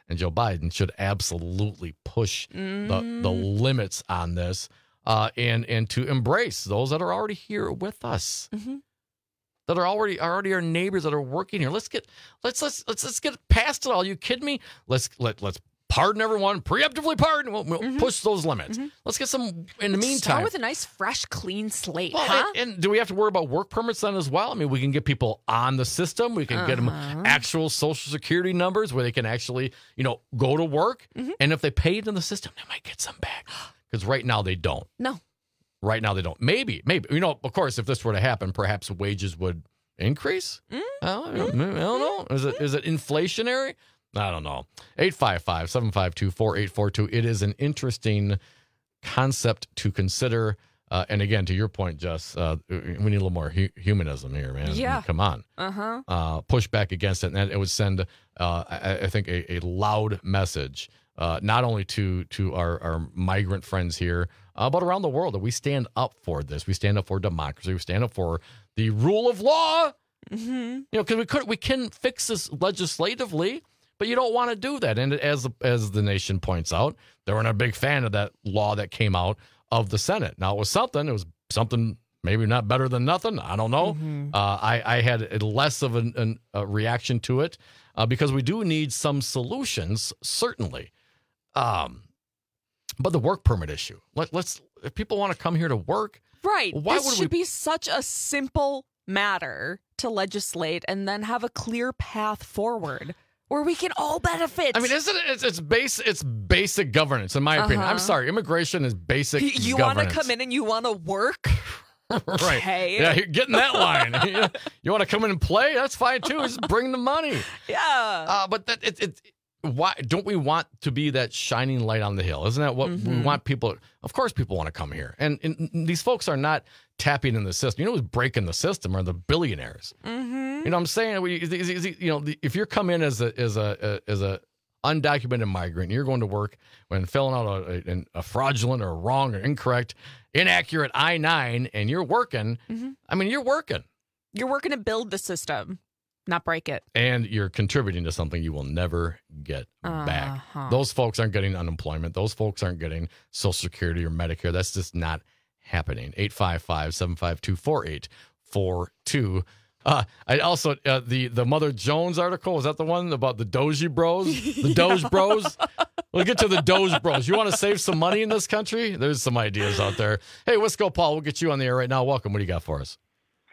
and Joe Biden should absolutely push the limits on this and to embrace those that are already here with us. That are already our neighbors that are working here. Let's get past it all. You kidding me? Let's pardon everyone, preemptively pardon. We'll push those limits. Let's get some in the meantime. Start with a nice, fresh, clean slate. Well, huh? And do we have to worry about work permits then as well? I mean, we can get people on the system. We can get them actual Social Security numbers where they can actually, go to work. And if they pay it in the system, they might get some back. Because right now they don't. No. Right now they don't. Maybe. Of course, if this were to happen, perhaps wages would increase. I don't know. Is it inflationary? I don't know. 855-752-4842. It is an interesting concept to consider. And again, to your point, Jess, we need a little more humanism here, man. Yeah. I mean, come on. Push back against it. And it would send, I think, a loud message, not only to our migrant friends here, but around the world, that we stand up for this. We stand up for democracy. We stand up for the rule of law. Because we can fix this legislatively, but you don't want to do that. And as the nation points out, they weren't a big fan of that law that came out of the Senate. Now, it was something maybe not better than nothing. I don't know. I had less of a reaction to it because we do need some solutions, certainly. But the work permit issue, if people want to come here to work, right? Why this should be such a simple matter to legislate and then have a clear path forward where we can all benefit. I mean, it's basic governance, in my opinion. I'm sorry, immigration is basic you governance. want to come in and you want to work? Right. Okay. Yeah, you're getting that line. You want to come in and play? That's fine, too. Just bring the money. Yeah. But why don't we want to be that shining light on the hill? Isn't that what we want people? Of course, people want to come here, and these folks are not tapping in the system. Who's breaking the system are the billionaires. You know what I'm saying? If you're coming in as a undocumented migrant, you're going to work when filling out a fraudulent or wrong or incorrect, inaccurate I-9, and you're working. I mean, you're working. You're working to build the system, not break it. And you're contributing to something you will never get back. Those folks aren't getting unemployment. Those folks aren't getting Social Security or Medicare. That's just not happening. 855-752-4842. I also, the Mother Jones article, was that the one about the Doge Bros? The Doge Bros? We'll get to the Doge Bros. You want to save some money in this country? There's some ideas out there. Hey, let's go, Paul. We'll get you on the air right now. Welcome. What do you got for us?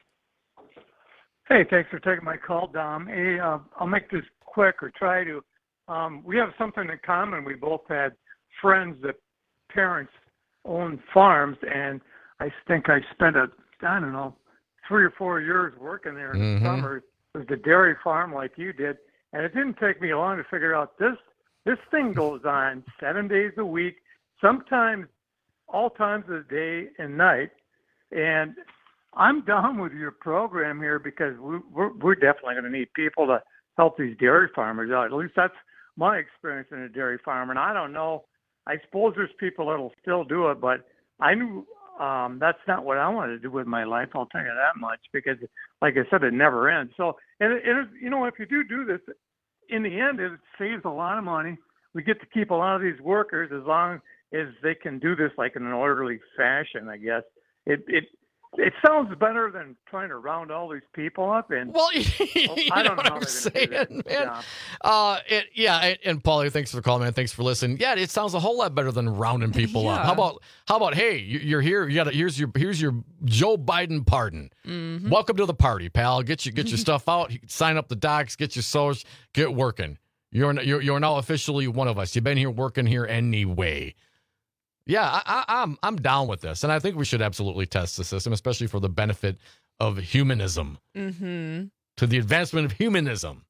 Hey, thanks for taking my call, Dom. Hey, I'll make this quick or try to. We have something in common. We both had friends that parents owned farms, and I think I spent 3 or 4 years working there in the summer. It was the dairy farm like you did, and it didn't take me long to figure out this thing goes on 7 days a week, sometimes all times of the day and night, and I'm down with your program here because we're definitely going to need people to help these dairy farmers out. At least that's my experience in a dairy farm. And I don't know. I suppose there's people that'll still do it, but I knew that's not what I wanted to do with my life. I'll tell you that much because, like I said, it never ends. So, and if you do this, in the end, it saves a lot of money. We get to keep a lot of these workers as long as they can do this like in an orderly fashion, I guess. It sounds better than trying to round all these people up. And well, I don't know what I'm saying, man. And Paulie, thanks for the call, man. Thanks for listening. Yeah, it sounds a whole lot better than rounding people up. How about? Hey, you're here. Here's your Joe Biden pardon. Welcome to the party, pal. Get your stuff out. Sign up the docs. Get your social. Get working. You're now officially one of us. You've been here working here anyway. Yeah, I'm down with this, and I think we should absolutely test the system, especially for the benefit of humanism, to the advancement of humanism.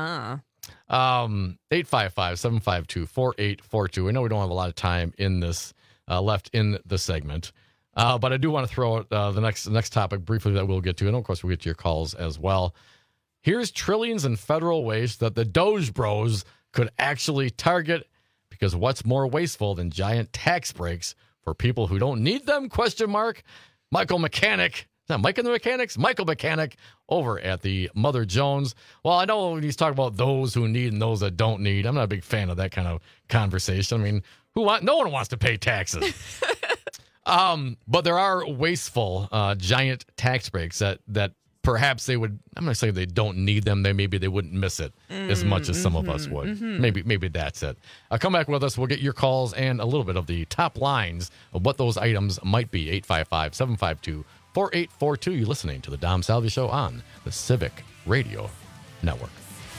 855-752-4842. I know we don't have a lot of time in this left in the segment, but I do want to throw out the next topic briefly that we'll get to, and of course we'll get to your calls as well. Here's trillions in federal waste that the Doge Bros could actually target. Because what's more wasteful than giant tax breaks for people who don't need them? ? Michael Mechanic that Mike and the Mechanics? Michael Mechanic over at the Mother Jones. Well, I know when he's talking about those who need and those that don't need. I'm not a big fan of that kind of conversation. I mean, no one wants to pay taxes. But there are wasteful, giant tax breaks that perhaps they would. I'm not saying they don't need them. Maybe they wouldn't miss it as much as some of us would. Maybe that's it. Come back with us. We'll get your calls and a little bit of the top lines of what those items might be. 855-752-4842. You're listening to the Dom Salvia Show on the Civic Radio Network.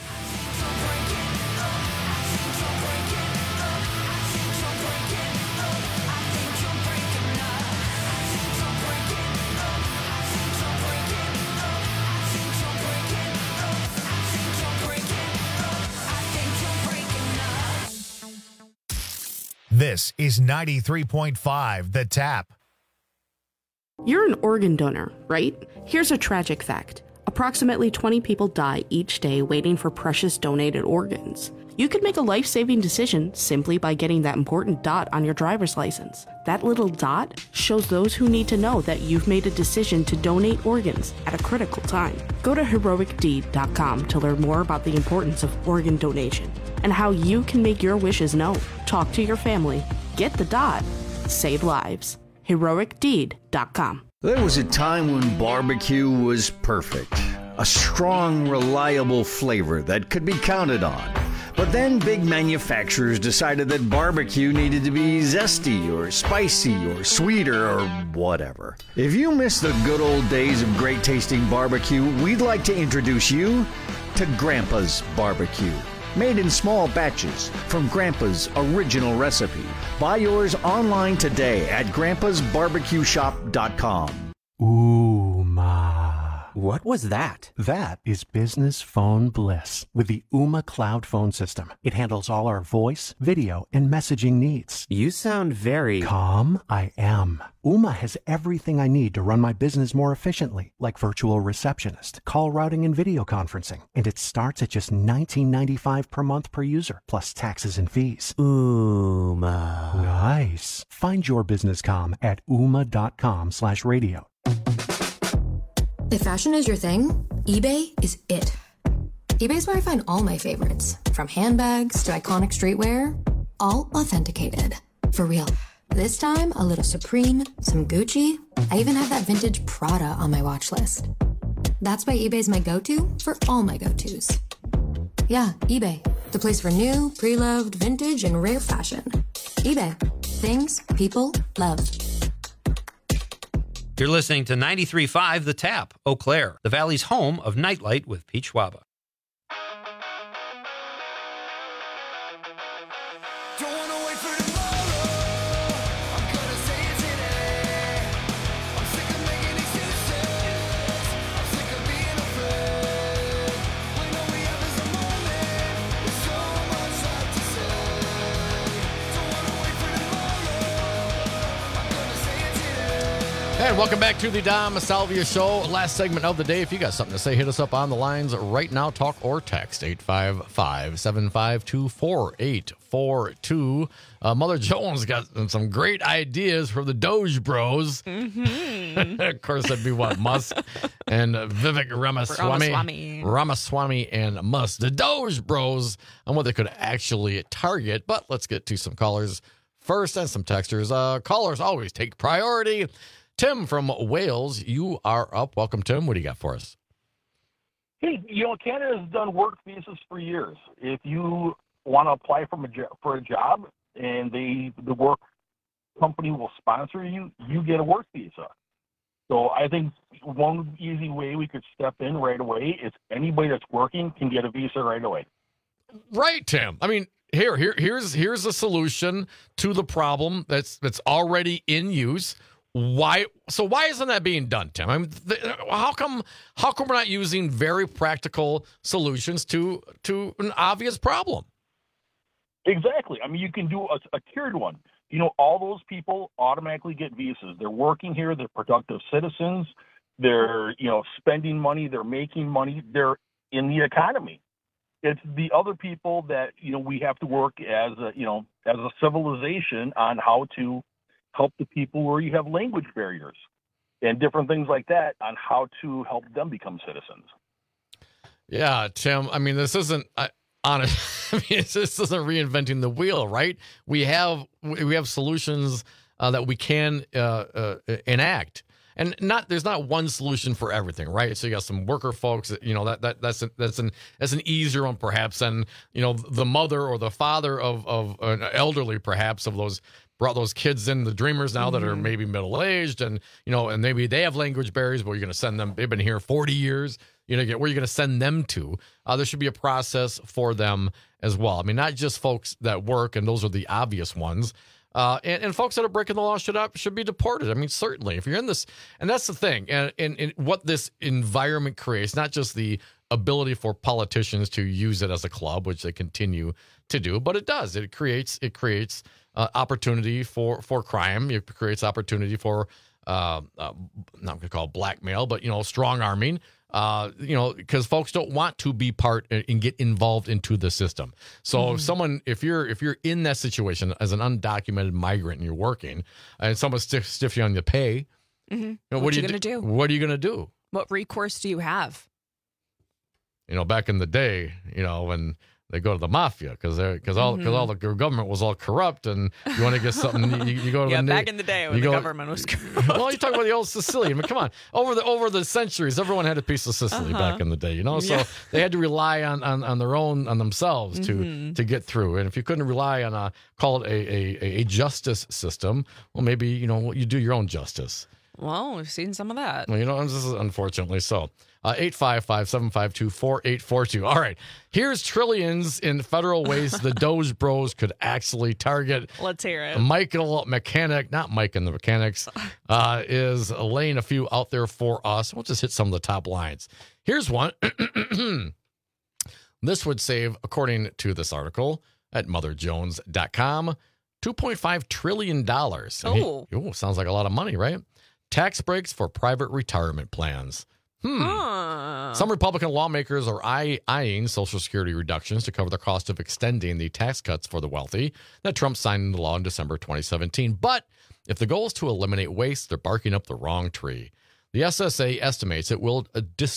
This is 93.5 The Tap. You're an organ donor, right? Here's a tragic fact. Approximately 20 people die each day waiting for precious donated organs. You could make a life-saving decision simply by getting that important dot on your driver's license. That little dot shows those who need to know that you've made a decision to donate organs at a critical time. Go to heroicdeed.com to learn more about the importance of organ donation and how you can make your wishes known. Talk to your family. Get the dot. Save lives. heroicdeed.com. There was a time when barbecue was perfect. A strong, reliable flavor that could be counted on. But then big manufacturers decided that barbecue needed to be zesty or spicy or sweeter or whatever. If you miss the good old days of great tasting barbecue, we'd like to introduce you to Grandpa's Barbecue. Made in small batches from Grandpa's original recipe. Buy yours online today at grandpasbarbecueshop.com. Ooh, ma. What was that? That is business phone bliss with the Ooma Cloud phone system. It handles all our voice, video, and messaging needs. You sound very... Calm? I am. Ooma has everything I need to run my business more efficiently, like virtual receptionist, call routing, and video conferencing. And it starts at just $19.95 per month per user, plus taxes and fees. Ooma. Nice. Find your business calm at ooma.com/radio. If fashion is your thing, eBay is it. eBay's where I find all my favorites, from handbags to iconic streetwear, all authenticated. For real. This time, a little Supreme, some Gucci. I even have that vintage Prada on my watch list. That's why eBay's my go-to for all my go-tos. Yeah, eBay. The place for new, pre-loved, vintage, and rare fashion. eBay. Things people love. You're listening to 93.5 The Tap, Eau Claire, the Valley's home of Nightlight with Pete Schwaba. And welcome back to the Dom Salvia Show. Last segment of the day. If you got something to say, hit us up on the lines right now. Talk or text 855-752-4842. Mother Jones got some great ideas for the Doge Bros. Mm-hmm. Of course, that'd be what? Musk and Vivek Ramaswamy and Musk. The Doge Bros on what they could actually target. But let's get to some callers first and some texters. Callers always take priority. Tim from Wales, you are up. Welcome, Tim. What do you got for us? Hey, Canada has done work visas for years. If you want to apply for a job and the work company will sponsor you, you get a work visa. So I think one easy way we could step in right away is anybody that's working can get a visa right away. Right, Tim. I mean, here's a solution to the problem that's already in use. Why isn't that being done, Tim? I mean, how come we're not using very practical solutions to an obvious problem? Exactly. I mean, you can do a tiered one. All those people automatically get visas. They're working here. They're productive citizens. They're spending money. They're making money. They're in the economy. It's the other people that we have to work as a civilization on how to help the people where you have language barriers. and different things like that on how to help them become citizens. Yeah, Tim. I mean, this isn't honest. I mean, this isn't reinventing the wheel, right? We have solutions that we can enact, and there's not one solution for everything, right? So you got some worker folks, that's an easier one perhaps, and the mother or the father of an elderly perhaps of those. Brought those kids in, the dreamers now that are maybe middle-aged and maybe they have language barriers, but you're going to send them, they've been here 40 years, where you're going to send them to. There should be a process for them as well. I mean, not just folks that work, and those are the obvious ones. And folks that are breaking the law should be deported. I mean, certainly, if you're in this, and that's the thing, and what this environment creates, not just the ability for politicians to use it as a club, which they continue to do, but it does. It creates opportunity for crime. It creates opportunity for not going to call it blackmail, but strong arming. Because folks don't want to be part and get involved into the system. So if you're in that situation as an undocumented migrant and you're working, and someone stiffs you on the pay, what are you going to do? What are you going to do? What recourse do you have? Back in the day, when they go to the mafia because all the government was all corrupt, and you want to get something, you go to back in the day when the government was corrupt. Well, you talk about the old Sicily. I mean, come on, over the centuries, everyone had a piece of Sicily back in the day, so they had to rely on their own, on themselves to get through. And if you couldn't rely on call it a justice system, well, maybe you do your own justice. Well, we've seen some of that. Well, this is unfortunately so. 855-752-4842. All right. Here's trillions in federal ways the Doge Bros could actually target. Let's hear it. Michael Mechanic, not Mike and the Mechanics, is laying a few out there for us. We'll just hit some of the top lines. Here's one. This would save, according to this article at motherjones.com, $2.5 trillion. Sounds like a lot of money, right? Tax breaks for private retirement plans. Some Republican lawmakers are eyeing Social Security reductions to cover the cost of extending the tax cuts for the wealthy that Trump signed into law in December 2017. But if the goal is to eliminate waste, they're barking up the wrong tree. The SSA estimates it will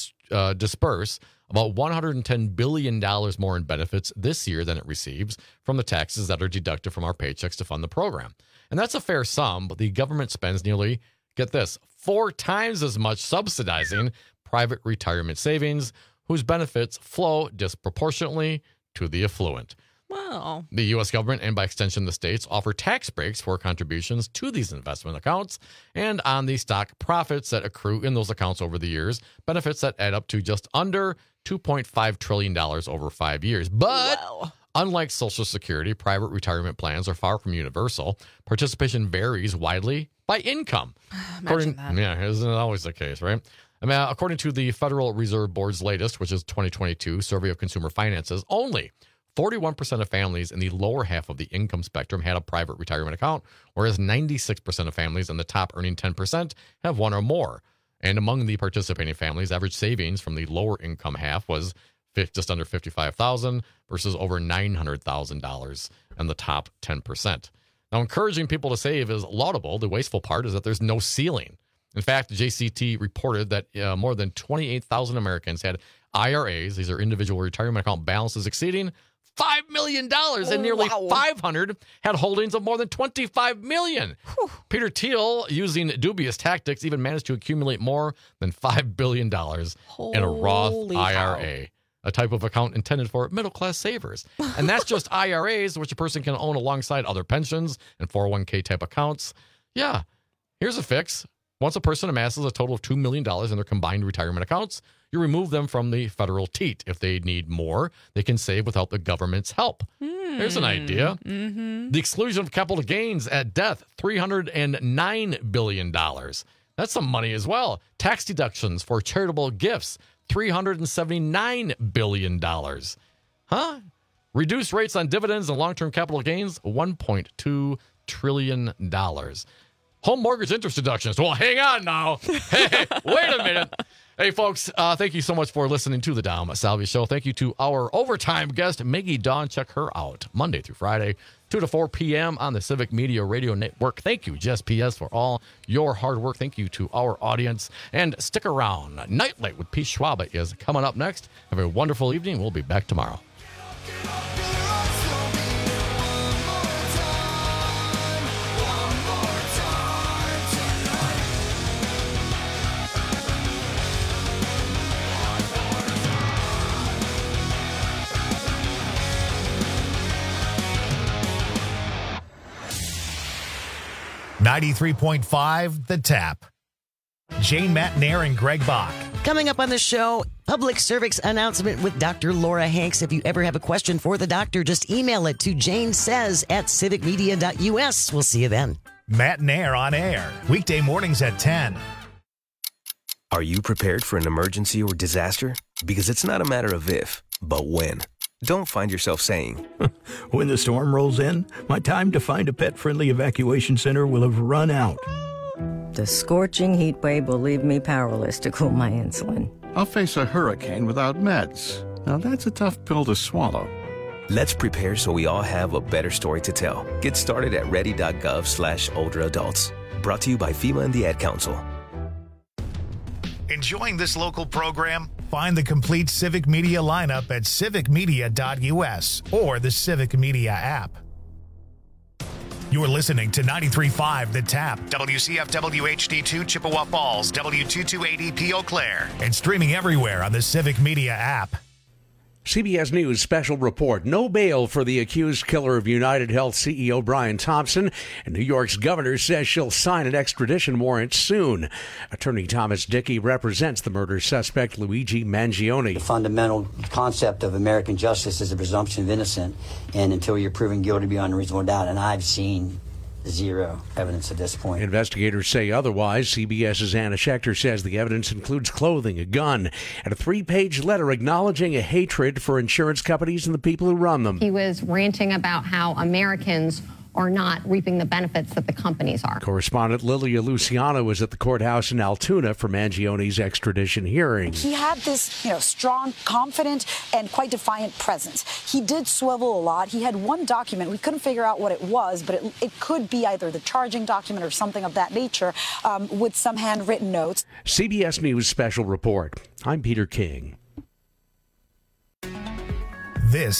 disperse about $110 billion more in benefits this year than it receives from the taxes that are deducted from our paychecks to fund the program. And that's a fair sum, but the government spends nearly, get this, 4 times as much subsidizing private retirement savings, whose benefits flow disproportionately to the affluent. Wow. The U.S. government, and by extension the states, offer tax breaks for contributions to these investment accounts and on the stock profits that accrue in those accounts over the years, benefits that add up to just under $2.5 trillion over 5 years. But unlike Social Security, private retirement plans are far from universal. Participation varies widely by income. Imagine that. Yeah, isn't it always the case, right? I mean, according to the Federal Reserve Board's latest, which is 2022 survey of consumer finances, only 41% of families in the lower half of the income spectrum had a private retirement account, whereas 96% of families in the top earning 10% have one or more. And among the participating families, average savings from the lower income half was just under $55,000 versus over $900,000 in the top 10%. Now, encouraging people to save is laudable. The wasteful part is that there's no ceiling. In fact, JCT reported that more than 28,000 Americans had IRAs, these are individual retirement account balances exceeding $5 million, and nearly 500 had holdings of more than $25 million. Peter Thiel, using dubious tactics, even managed to accumulate more than $5 billion in a Roth IRA, a type of account intended for middle-class savers. And that's just IRAs, which a person can own alongside other pensions and 401k type accounts. Yeah, here's a fix. Once a person amasses a total of $2 million in their combined retirement accounts, you remove them from the federal teat. If they need more, they can save without the government's help. Here's an idea. The exclusion of capital gains at death, $309 billion. That's some money as well. Tax deductions for charitable gifts, $379 billion. Reduced rates on dividends and long-term capital gains, $1.2 trillion. Home mortgage interest deductions. Well, hang on now. Hey, wait a minute. Hey, folks, thank you so much for listening to the Dom Salvi Show. Thank you to our overtime guest, Maggie Dawn. Check her out Monday through Friday, 2 to 4 p.m. on the Civic Media Radio Network. Thank you, Just PS, for all your hard work. Thank you to our audience. And stick around. Nightlight with Pete Schwab is coming up next. Have a wonderful evening. We'll be back tomorrow. .5 The Tap. Jane Matnair and Greg Bach. Coming up on the show, public service announcement with Dr. Laura Hanks. If you ever have a question for the doctor, just email it to janesays@civicmedia.us. We'll see you then. Matt Nair on air, weekday mornings at 10. Are you prepared for an emergency or disaster? Because it's not a matter of if, but when. Don't find yourself saying, when the storm rolls in, my time to find a pet-friendly evacuation center will have run out. The scorching heat wave will leave me powerless to cool my insulin. I'll face a hurricane without meds. Now that's a tough pill to swallow. Let's prepare so we all have a better story to tell. Get started at ready.gov/older adults. Brought to you by FEMA and the Ad Council. Enjoying this local program? Find the complete Civic Media lineup at civicmedia.us or the Civic Media app. You're listening to 93.5 The Tap, WCFW HD2 Chippewa Falls, W228EP Eau Claire, and streaming everywhere on the Civic Media app. CBS News special report. No bail for the accused killer of United Health CEO Brian Thompson. And New York's governor says she'll sign an extradition warrant soon. Attorney Thomas Dickey represents the murder suspect Luigi Mangione. The fundamental concept of American justice is the presumption of innocence, and until you're proven guilty beyond a reasonable doubt, and I've seen zero evidence at this point. Investigators say otherwise. CBS's Anna Schechter says the evidence includes clothing, a gun, and a 3-page letter acknowledging a hatred for insurance companies and the people who run them. He was ranting about how Americans are not reaping the benefits that the companies are. Correspondent Lilia Luciano was at the courthouse in Altoona for Mangione's extradition hearing. He had this, strong, confident, and quite defiant presence. He did swivel a lot. He had one document. We couldn't figure out what it was, but it could be either the charging document or something of that nature with some handwritten notes. CBS News special report. I'm Peter King. This